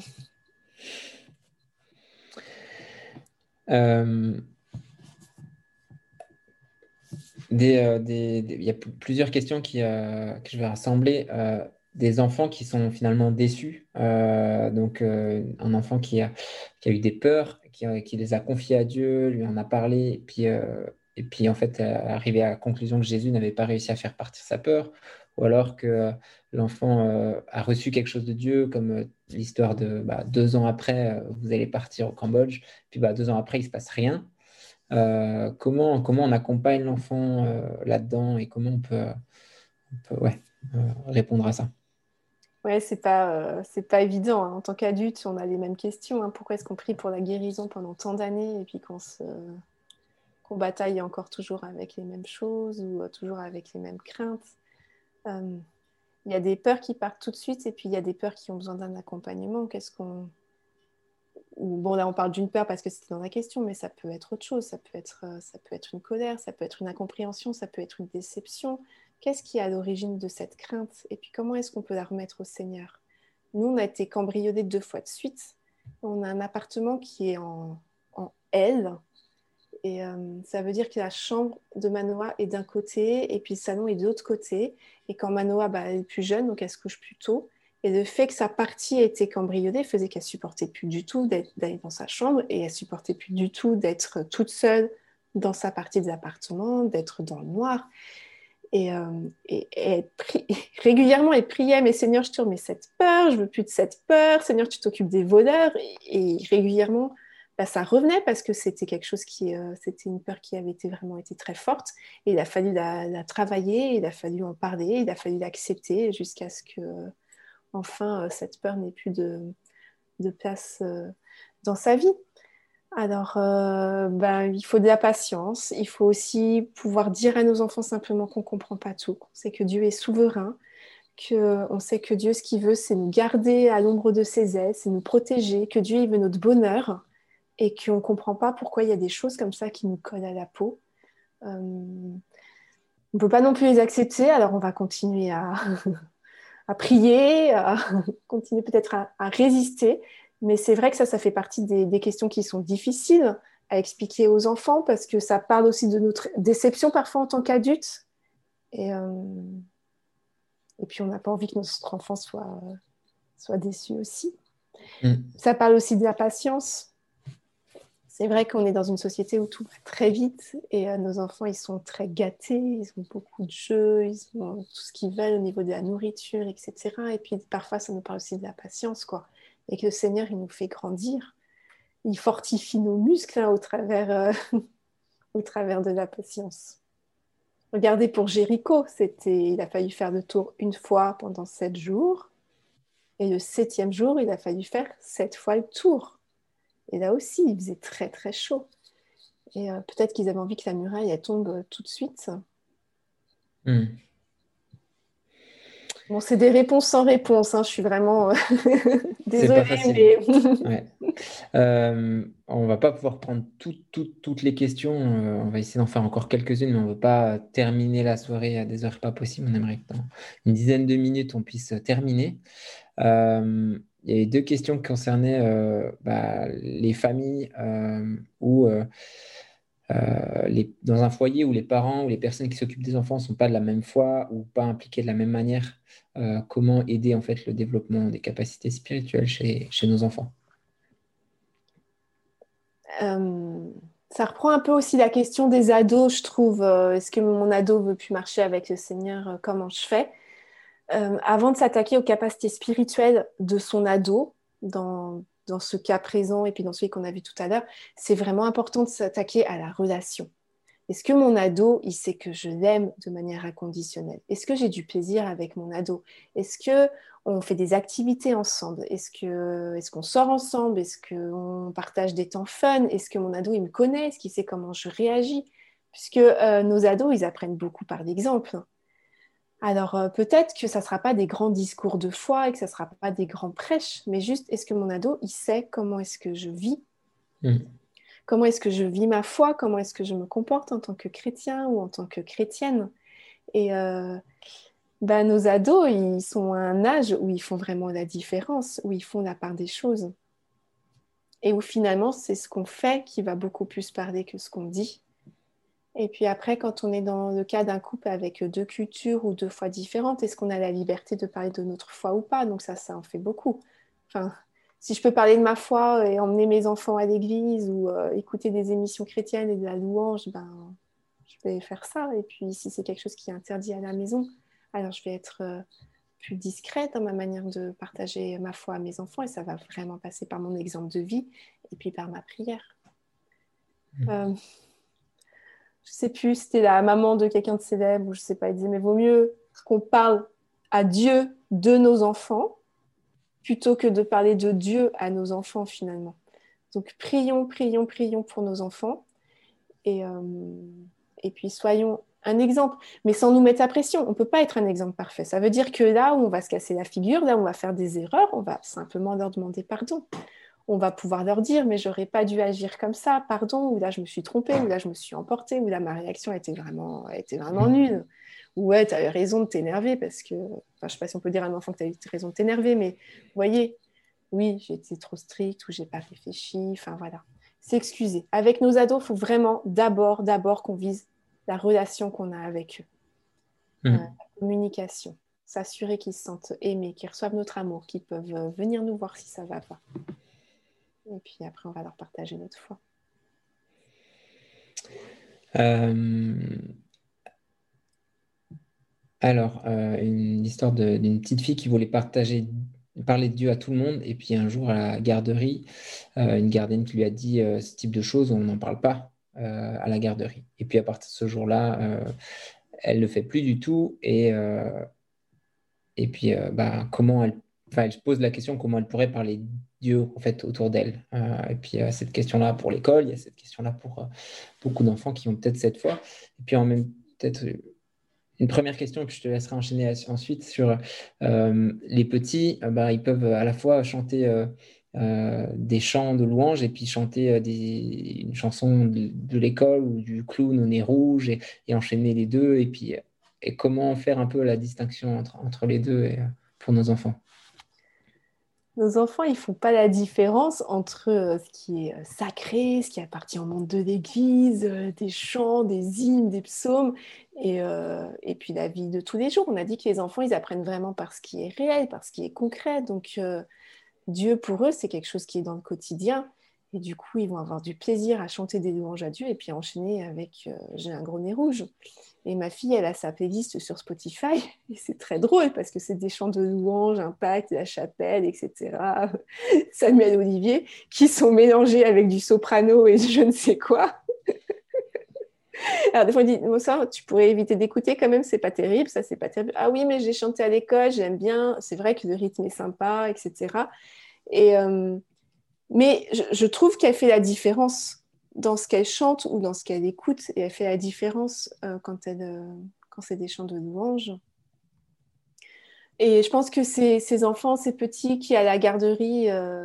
Il y a plusieurs questions que je vais rassembler. Des enfants qui sont finalement déçus. Donc, un enfant qui a eu des peurs, qui les a confiées à Dieu, lui en a parlé, et puis en fait, arrivé à la conclusion que Jésus n'avait pas réussi à faire partir sa peur, ou alors que l'enfant a reçu quelque chose de Dieu, comme l'histoire de 2 ans après, vous allez partir au Cambodge, puis 2 ans après, il ne se passe rien. Comment on accompagne l'enfant là-dedans et comment on peut répondre à ça? Ouais, c'est pas évident. Hein. En tant qu'adulte, on a les mêmes questions. Hein. Pourquoi est-ce qu'on prie pour la guérison pendant tant d'années et puis qu'on bataille encore toujours avec les mêmes choses ou toujours avec les mêmes craintes? Il y a des peurs qui partent tout de suite et puis il y a des peurs qui ont besoin d'un accompagnement. Bon, là, on parle d'une peur parce que c'était dans la question, mais ça peut être autre chose. Ça peut être une colère, ça peut être une incompréhension, ça peut être une déception. Qu'est-ce qui est à l'origine de cette crainte? Et puis, comment est-ce qu'on peut la remettre au Seigneur? Nous, on a été cambriolés 2 fois de suite. On a un appartement qui est en L. Et ça veut dire que la chambre de Manoa est d'un côté et puis le salon est de l'autre côté. Et quand Manoa elle est plus jeune, donc elle se couche plus tôt. Et le fait que sa partie ait été cambriolée faisait qu'elle ne supportait plus du tout d'aller dans sa chambre et elle ne supportait plus du tout d'être toute seule dans sa partie de l'appartement, d'être dans le noir. Et régulièrement, elle priait, mais Seigneur, je te remets cette peur, je veux plus de cette peur, Seigneur, tu t'occupes des voleurs. Et régulièrement, ça revenait parce que c'était quelque chose c'était une peur qui avait vraiment été très forte. Et il a fallu la travailler, il a fallu en parler, il a fallu l'accepter jusqu'à ce que, enfin, cette peur n'ait plus de place dans sa vie. Alors, il faut de la patience. Il faut aussi pouvoir dire à nos enfants simplement qu'on ne comprend pas tout. On sait que Dieu est souverain, qu'on sait que Dieu, ce qu'il veut, c'est nous garder à l'ombre de ses ailes, c'est nous protéger, que Dieu, il veut notre bonheur et qu'on ne comprend pas pourquoi il y a des choses comme ça qui nous collent à la peau. On ne peut pas non plus les accepter, alors on va continuer à prier, à continuer peut-être à résister. Mais c'est vrai que ça fait partie des questions qui sont difficiles à expliquer aux enfants parce que ça parle aussi de notre déception parfois en tant qu'adultes. Et puis, on n'a pas envie que notre enfant soit déçu aussi. Ça parle aussi de la patience. C'est vrai qu'on est dans une société où tout va très vite et nos enfants, ils sont très gâtés, ils ont beaucoup de jeux, ils ont tout ce qu'ils veulent au niveau de la nourriture, etc. Et puis, parfois, ça nous parle aussi de la patience, quoi. Et que le Seigneur, il nous fait grandir. Il fortifie nos muscles au travers de la patience. Regardez pour Jéricho, il a fallu faire le tour 1 fois pendant 7 jours. Et le 7e jour, il a fallu faire 7 fois le tour. Et là aussi, il faisait très, très chaud. Et peut-être qu'ils avaient envie que la muraille elle tombe tout de suite. Bon, c'est des réponses sans réponse. Hein. Je suis vraiment désolée. Mais... on va pas pouvoir prendre toutes les questions. On va essayer d'en faire encore quelques-unes, mais on ne veut pas terminer la soirée à des heures pas possibles. On aimerait que dans une dizaine de minutes, on puisse terminer. Il y avait 2 questions qui concernaient les familles où dans un foyer où les parents ou les personnes qui s'occupent des enfants ne sont pas de la même foi ou pas impliqués de la même manière. Comment aider en fait le développement des capacités spirituelles chez nos enfants? Ça reprend un peu aussi la question des ados, je trouve. Est-ce que mon ado ne veut plus marcher avec le Seigneur? Comment je fais? Avant de s'attaquer aux capacités spirituelles de son ado, dans ce cas présent et puis dans celui qu'on a vu tout à l'heure, c'est vraiment important de s'attaquer à la relation. Est-ce que mon ado, il sait que je l'aime de manière inconditionnelle? Est-ce que j'ai du plaisir avec mon ado? Est-ce on fait des activités ensemble? Est-ce qu'on sort ensemble? Est-ce qu'on partage des temps fun? Est-ce que mon ado, il me connaît? Est-ce qu'il sait comment je réagis? Puisque nos ados, ils apprennent beaucoup par l'exemple. Alors, peut-être que ça ne sera pas des grands discours de foi et que ça ne sera pas des grands prêches, mais juste, est-ce que mon ado, il sait comment est-ce que je vis? Comment est-ce que je vis ma foi? Comment est-ce que je me comporte en tant que chrétien ou en tant que chrétienne? Et nos ados, ils sont à un âge où ils font vraiment la différence, où ils font la part des choses. Et où finalement, c'est ce qu'on fait qui va beaucoup plus parler que ce qu'on dit. Et puis après, quand on est dans le cas d'un couple avec 2 cultures ou 2 foi différentes, est-ce qu'on a la liberté de parler de notre foi ou pas? Donc ça en fait beaucoup. Enfin, si je peux parler de ma foi et emmener mes enfants à l'église ou écouter des émissions chrétiennes et de la louange, je vais faire ça. Et puis si c'est quelque chose qui est interdit à la maison, alors je vais être plus discrète dans ma manière de partager ma foi à mes enfants et ça va vraiment passer par mon exemple de vie et puis par ma prière. Je sais plus, c'était la maman de quelqu'un de célèbre, ou je sais pas, il disait, mais vaut mieux qu'on parle à Dieu de nos enfants, plutôt que de parler de Dieu à nos enfants, finalement. Donc, prions, prions, prions pour nos enfants, et puis soyons un exemple, mais sans nous mettre la pression. On ne peut pas être un exemple parfait. Ça veut dire que là où on va se casser la figure, là où on va faire des erreurs, on va simplement leur demander pardon. On va pouvoir leur dire, mais j'aurais pas dû agir comme ça, pardon, ou là je me suis trompée, ou là je me suis emportée, ou là ma réaction était vraiment nulle. Ou ouais, tu as eu raison de t'énerver, parce que, je sais pas si on peut dire à un enfant que tu as eu raison de t'énerver, mais vous voyez, oui, j'ai été trop stricte, ou j'ai pas réfléchi, enfin voilà. S'excuser. Avec nos ados, il faut vraiment d'abord qu'on vise la relation qu'on a avec eux. La communication. S'assurer qu'ils se sentent aimés, qu'ils reçoivent notre amour, qu'ils peuvent venir nous voir si ça va pas. Et puis après, on va leur partager notre foi. Alors, une histoire d'une petite fille qui voulait parler de Dieu à tout le monde. Et puis un jour, à la garderie, une gardienne qui lui a dit ce type de choses, on n'en parle pas à la garderie. Et puis à partir de ce jour-là, elle ne le fait plus du tout. Et puis, elle se pose la question comment elle pourrait parler de Dieu en fait autour d'elle. Et puis, cette question-là pour l'école, il y a cette question-là pour beaucoup d'enfants qui ont peut-être cette foi. Et puis, en même peut-être une première question, et puis je te laisserai enchaîner ensuite sur les petits. Ils peuvent à la fois chanter des chants de louanges et puis chanter une chanson de l'école ou du clown au nez rouge et enchaîner les deux. Et puis, et comment faire un peu la distinction entre les deux pour nos enfants? Nos enfants, ils ne font pas la différence entre ce qui est sacré, ce qui appartient au monde de l'Église, des chants, des hymnes, des psaumes, et puis la vie de tous les jours. On a dit que les enfants, ils apprennent vraiment par ce qui est réel, par ce qui est concret. Donc, Dieu, pour eux, c'est quelque chose qui est dans le quotidien. Et du coup, ils vont avoir du plaisir à chanter des louanges à Dieu et puis enchaîner avec J'ai un gros nez rouge. Et ma fille, elle a sa playlist sur Spotify. Et c'est très drôle parce que c'est des chants de louanges, Impact, La Chapelle, etc. Samuel Olivier, qui sont mélangés avec du soprano et je ne sais quoi. Alors des fois, on dit, ça, tu pourrais éviter d'écouter quand même, c'est pas terrible, ça, c'est pas terrible. Ah oui, mais j'ai chanté à l'école, j'aime bien, c'est vrai que le rythme est sympa, etc. Mais je trouve qu'elle fait la différence dans ce qu'elle chante ou dans ce qu'elle écoute, et elle fait la différence quand c'est des chants de louanges. Et je pense que ces enfants, ces petits qui à la garderie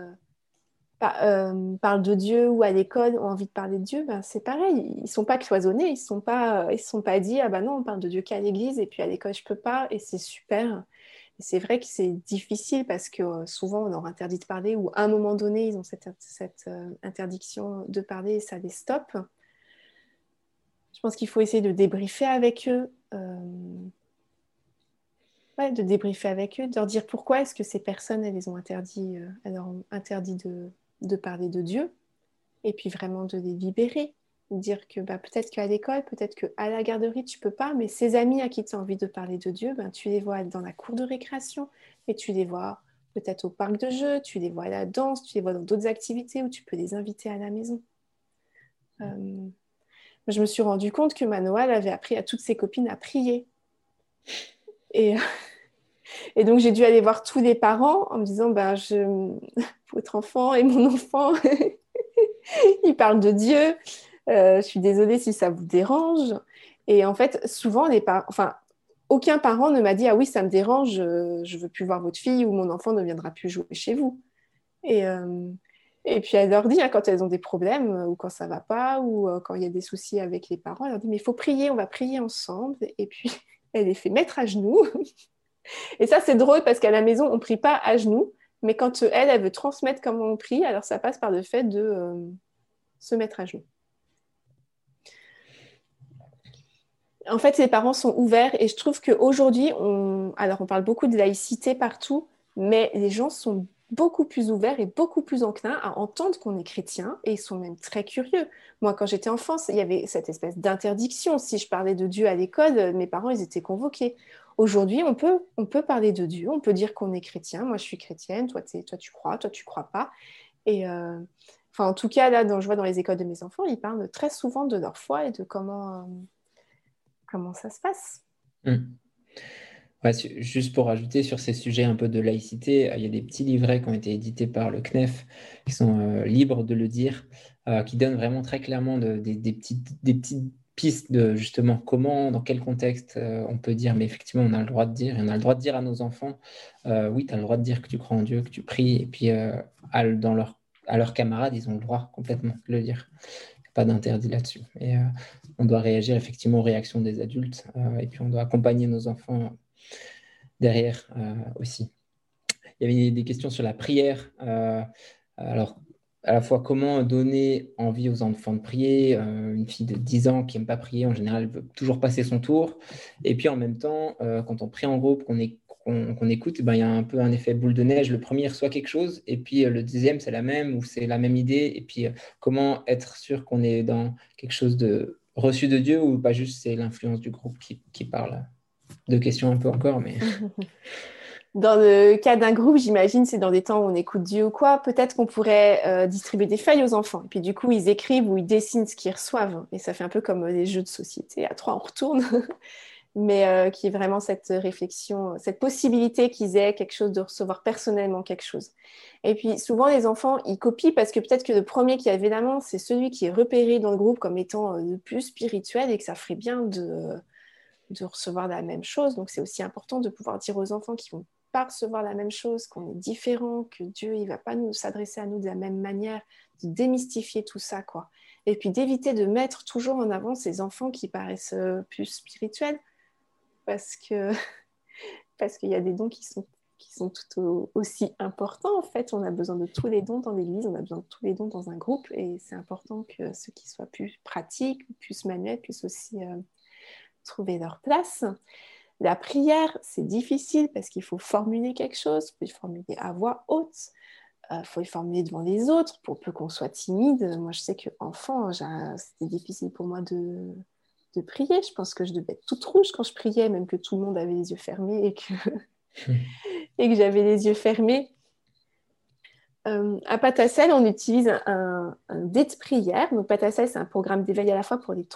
parlent de Dieu ou à l'école ont envie de parler de Dieu, c'est pareil. Ils ne sont pas cloisonnés, ils ne sont pas dit ah non, on parle de Dieu qu'à l'église et puis à l'école je peux pas et c'est super. Et c'est vrai que c'est difficile parce que souvent on leur interdit de parler ou à un moment donné ils ont cette interdiction de parler et ça les stoppe. Je pense qu'il faut essayer de débriefer avec eux. De débriefer avec eux, de leur dire pourquoi est-ce que ces personnes elles leur ont interdit de parler de Dieu et puis vraiment de les libérer. De dire que peut-être qu'à l'école, peut-être qu'à la garderie, tu peux pas, mais ces amis à qui tu as envie de parler de Dieu, tu les vois dans la cour de récréation et tu les vois peut-être au parc de jeux, tu les vois à la danse, tu les vois dans d'autres activités où tu peux les inviter à la maison. Je me suis rendu compte que Manoa avait appris à toutes ses copines à prier. Et Et donc, j'ai dû aller voir tous les parents en me disant, votre enfant et mon enfant, ils parlent de Dieu. Je suis désolée si ça vous dérange. Et en fait, souvent, aucun parent ne m'a dit, ah oui, ça me dérange, je ne veux plus voir votre fille ou mon enfant ne viendra plus jouer chez vous. Et puis, elle leur dit, hein, quand elles ont des problèmes ou quand ça ne va pas ou quand il y a des soucis avec les parents, elle leur dit, mais il faut prier, on va prier ensemble. Et puis, elle les fait mettre à genoux. Et ça, c'est drôle parce qu'à la maison, on ne prie pas à genoux. Mais quand elle veut transmettre comment on prie, alors ça passe par le fait de se mettre à genoux. En fait, les parents sont ouverts et je trouve qu'aujourd'hui, on parle beaucoup de laïcité partout, mais les gens sont beaucoup plus ouverts et beaucoup plus enclins à entendre qu'on est chrétien et ils sont même très curieux. Moi, quand j'étais enfant, il y avait cette espèce d'interdiction. Si je parlais de Dieu à l'école, mes parents, ils étaient convoqués. Aujourd'hui, on peut parler de Dieu, on peut dire qu'on est chrétien. Moi, je suis chrétienne, toi tu crois pas. Et en tout cas, là, je vois dans les écoles de mes enfants, ils parlent très souvent de leur foi et de comment ça se passe. Ouais, juste pour ajouter sur ces sujets un peu de laïcité, il y a des petits livrets qui ont été édités par le CNEF, qui sont libres de le dire, qui donnent vraiment très clairement des petites pistes de justement comment, dans quel contexte on peut dire, mais effectivement on a le droit de dire, et on a le droit de dire à nos enfants, oui, tu as le droit de dire que tu crois en Dieu, que tu pries, et puis à leurs camarades, ils ont le droit complètement de le dire. Pas d'interdit là-dessus. Et on doit réagir effectivement aux réactions des adultes, et puis on doit accompagner nos enfants derrière aussi. Il y avait des questions sur la prière. Alors, à la fois, comment donner envie aux enfants de prier. Une fille de 10 ans qui n'aime pas prier, en général, elle veut toujours passer son tour. Et puis, en même temps, quand on prie en groupe, qu'on écoute, il y a un peu un effet boule de neige. Le premier reçoit quelque chose, et puis le deuxième, c'est la même, ou c'est la même idée. Et puis, comment être sûr qu'on est dans quelque chose de reçu de Dieu, ou pas juste c'est l'influence du groupe qui parle. Deux questions un peu encore, mais... Dans le cas d'un groupe, j'imagine, c'est dans des temps où on écoute Dieu ou quoi, peut-être qu'on pourrait distribuer des feuilles aux enfants. Et puis du coup, ils écrivent ou ils dessinent ce qu'ils reçoivent. Et ça fait un peu comme les jeux de société. À 3, on retourne. Mais qui est vraiment cette réflexion, cette possibilité qu'ils aient quelque chose, de recevoir personnellement quelque chose. Et puis souvent, les enfants, ils copient parce que peut-être que le premier qui a évidemment, c'est celui qui est repéré dans le groupe comme étant le plus spirituel et que ça ferait bien de recevoir la même chose. Donc c'est aussi important de pouvoir dire aux enfants qui vont pas recevoir la même chose, qu'on est différent, que Dieu il va pas nous s'adresser à nous de la même manière, de démystifier tout ça, quoi. Et puis d'éviter de mettre toujours en avant ces enfants qui paraissent plus spirituels, parce qu'il y a des dons qui sont tout aussi importants. En fait, on a besoin de tous les dons dans l'Église, on a besoin de tous les dons dans un groupe, et c'est important que ceux qui soient plus pratiques, plus manuels, puissent aussi trouver leur place. La prière, c'est difficile parce qu'il faut formuler quelque chose, il faut le formuler à voix haute, il faut le formuler devant les autres pour peu qu'on soit timide. Moi, je sais qu'enfant, c'était difficile pour moi de prier. Je pense que je devais être toute rouge quand je priais, même que tout le monde avait les yeux fermés et que j'avais les yeux fermés. À Patassel, on utilise un dé de prière. Donc, Patassel, c'est un programme d'éveil à la fois pour les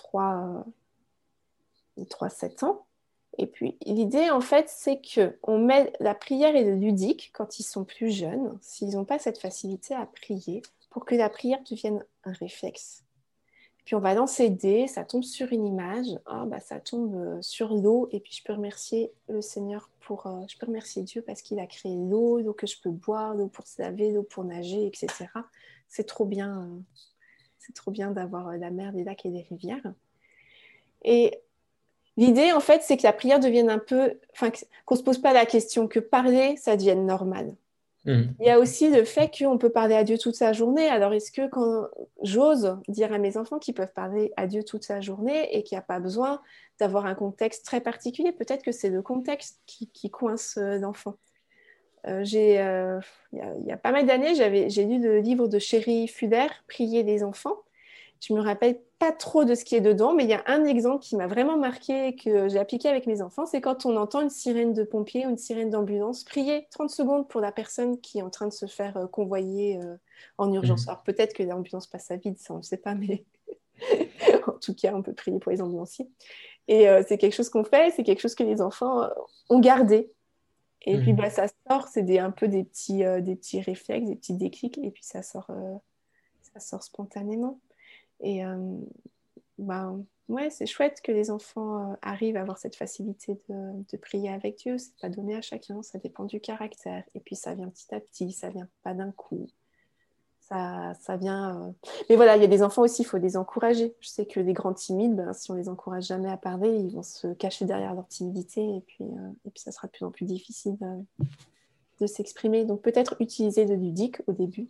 3-7 ans. Et puis, l'idée, en fait, c'est qu'on met la prière et le ludique quand ils sont plus jeunes, s'ils n'ont pas cette facilité à prier, pour que la prière devienne un réflexe. Puis, on va lancer le dé, ça tombe sur une image, ça tombe sur l'eau, et puis je peux remercier le Seigneur je peux remercier Dieu parce qu'il a créé l'eau que je peux boire, l'eau pour se laver, l'eau pour nager, etc. C'est trop bien d'avoir la mer, des lacs et des rivières. Et l'idée, en fait, c'est que la prière devienne qu'on ne se pose pas la question, que parler, ça devienne normal. Il y a aussi le fait qu'on peut parler à Dieu toute sa journée. Alors, est-ce que quand j'ose dire à mes enfants qu'ils peuvent parler à Dieu toute sa journée et qu'il n'y a pas besoin d'avoir un contexte très particulier? Peut-être que c'est le contexte qui coince l'enfant. Il y a pas mal d'années, j'ai lu le livre de Chéri Fuller, Prier les enfants. Je ne me rappelle pas trop de ce qui est dedans, mais il y a un exemple qui m'a vraiment marqué et que j'ai appliqué avec mes enfants, c'est quand on entend une sirène de pompier ou une sirène d'ambulance, prier 30 secondes pour la personne qui est en train de se faire convoyer en urgence. Alors peut-être que l'ambulance passe à vide, ça on ne sait pas, mais en tout cas on peut prier pour les ambulanciers. Et c'est quelque chose qu'on fait, c'est quelque chose que les enfants ont gardé. Et puis, ça sort, c'est un peu des petits réflexes, des petits déclics, et puis ça sort spontanément. Et ouais, c'est chouette que les enfants arrivent à avoir cette facilité de prier avec Dieu. C'est pas donné à chacun, ça dépend du caractère. Et puis ça vient petit à petit, ça vient pas d'un coup. Ça vient. Mais voilà, il y a des enfants aussi, il faut les encourager. Je sais que les grands timides, si on les encourage jamais à parler, ils vont se cacher derrière leur timidité et puis ça sera de plus en plus difficile de s'exprimer. Donc peut-être utiliser le ludique au début.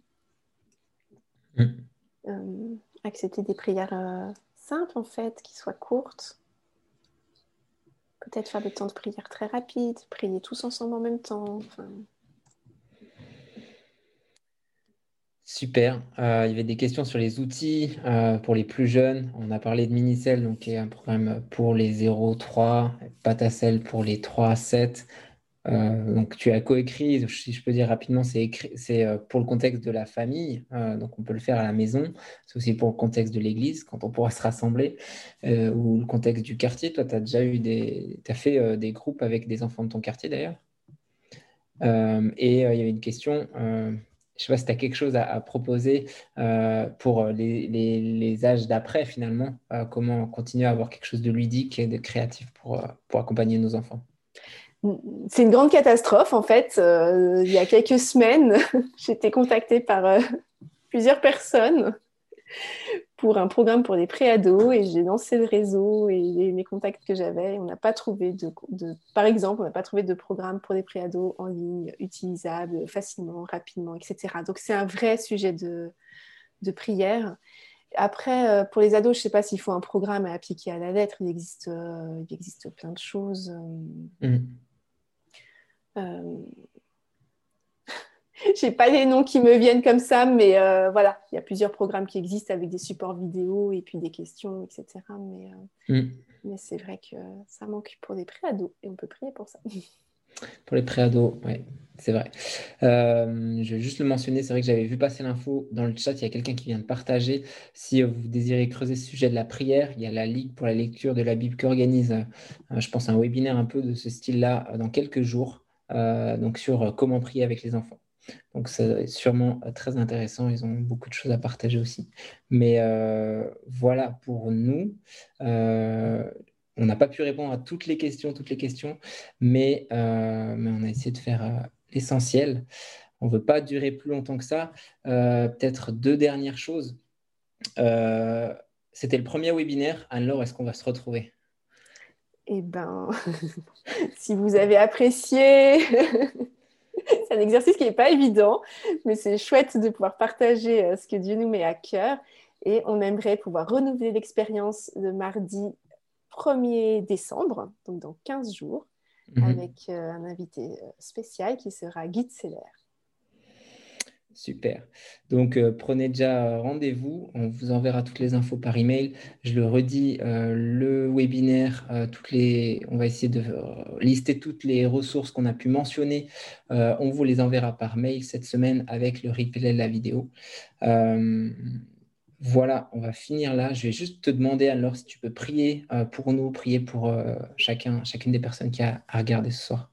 Accepter des prières simples en fait, qui soient courtes. Peut-être faire des temps de prière très rapides, prier tous ensemble en même temps. Enfin... Super. Il y avait des questions sur les outils pour les plus jeunes. On a parlé de Minicell, donc qui est un programme pour les 0-3, Patacel pour les 3-7. Donc tu as coécrit, si je peux dire rapidement, c'est pour le contexte de la famille, donc on peut le faire à la maison. C'est aussi pour le contexte de l'église, quand on pourra se rassembler, ou le contexte du quartier. Toi, tu as déjà t'as fait des groupes avec des enfants de ton quartier d'ailleurs. Et il y avait une question, je ne sais pas si tu as quelque chose à proposer pour les âges d'après finalement, comment continuer à avoir quelque chose de ludique et de créatif pour accompagner nos enfants. C'est une grande catastrophe en fait. Il y a quelques semaines, j'ai été contactée par plusieurs personnes pour un programme pour les préados et j'ai lancé le réseau et mes contacts que j'avais. On n'a pas trouvé par exemple, on n'a pas trouvé de programme pour les préados en ligne utilisable facilement, rapidement, etc. Donc c'est un vrai sujet de prière. Après, pour les ados, je ne sais pas s'il faut un programme à appliquer à la lettre. Il existe plein de choses. Je n'ai pas les noms qui me viennent comme ça, mais voilà, il y a plusieurs programmes qui existent avec des supports vidéo et puis des questions, etc. Mais c'est vrai que ça manque pour les préados et on peut prier pour ça. Pour les préados, oui, c'est vrai. Je vais juste le mentionner, c'est vrai que j'avais vu passer l'info dans le chat, il y a quelqu'un qui vient de partager. Si vous désirez creuser ce sujet de la prière, il y a la Ligue pour la lecture de la Bible qui organise, je pense, un webinaire un peu de ce style-là dans quelques jours, donc sur comment prier avec les enfants. Donc c'est sûrement très intéressant, ils ont beaucoup de choses à partager aussi. Mais voilà pour nous. On n'a pas pu répondre à toutes les questions, mais on a essayé de faire l'essentiel. On ne veut pas durer plus longtemps que ça. Peut-être 2 dernières choses. C'était le premier webinaire. Anne-Laure, est-ce qu'on va se retrouver? Eh bien, si vous avez apprécié, c'est un exercice qui n'est pas évident, mais c'est chouette de pouvoir partager ce que Dieu nous met à cœur. Et on aimerait pouvoir renouveler l'expérience le mardi 1er décembre, donc dans 15 jours, avec un invité spécial qui sera Guy Seller. Super. Donc, prenez déjà rendez-vous. On vous enverra toutes les infos par email. Je le redis, le webinaire, on va essayer de lister toutes les ressources qu'on a pu mentionner. On vous les enverra par mail cette semaine avec le replay de la vidéo. Voilà, on va finir là. Je vais juste te demander, alors, si tu peux prier pour nous, prier pour chacune des personnes qui a à regarder ce soir.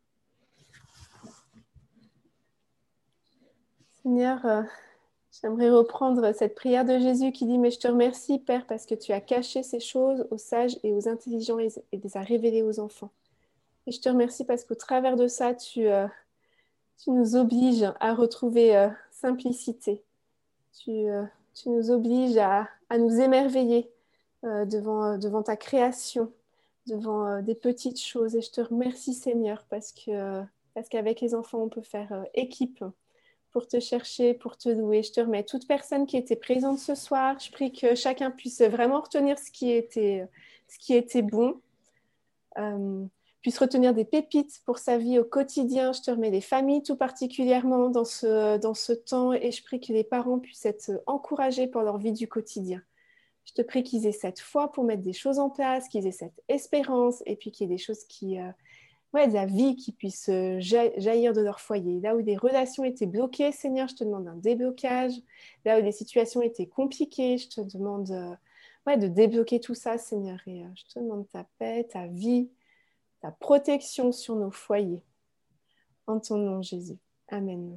Seigneur, j'aimerais reprendre cette prière de Jésus qui dit « Mais je te remercie, Père, parce que tu as caché ces choses aux sages et aux intelligents et les as révélées aux enfants. Et je te remercie parce qu'au travers de ça, tu nous obliges à retrouver simplicité. Tu nous obliges à nous émerveiller devant ta création, devant des petites choses. Et je te remercie, Seigneur, parce qu'avec les enfants, on peut faire équipe pour te chercher, pour te louer. Je te remets toute personne qui était présente ce soir. Je prie que chacun puisse vraiment retenir ce qui était bon, puisse retenir des pépites pour sa vie au quotidien. Je te remets les familles tout particulièrement dans ce temps et je prie que les parents puissent être encouragés pour leur vie du quotidien. Je te prie qu'ils aient cette foi pour mettre des choses en place, qu'ils aient cette espérance et puis qu'il y ait des choses de la vie qui puisse jaillir de leur foyer. Là où des relations étaient bloquées, Seigneur, je te demande un déblocage. Là où des situations étaient compliquées, je te demande de débloquer tout ça, Seigneur. Et je te demande ta paix, ta vie, ta protection sur nos foyers. En ton nom, Jésus. Amen.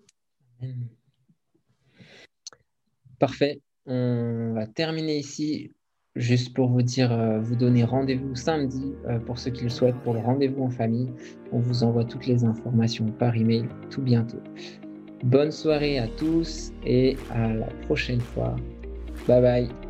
Parfait. On va terminer ici. Juste pour vous dire, vous donner rendez-vous samedi pour ceux qui le souhaitent pour le rendez-vous en famille. On vous envoie toutes les informations par email tout bientôt. Bonne soirée à tous et à la prochaine fois. Bye bye.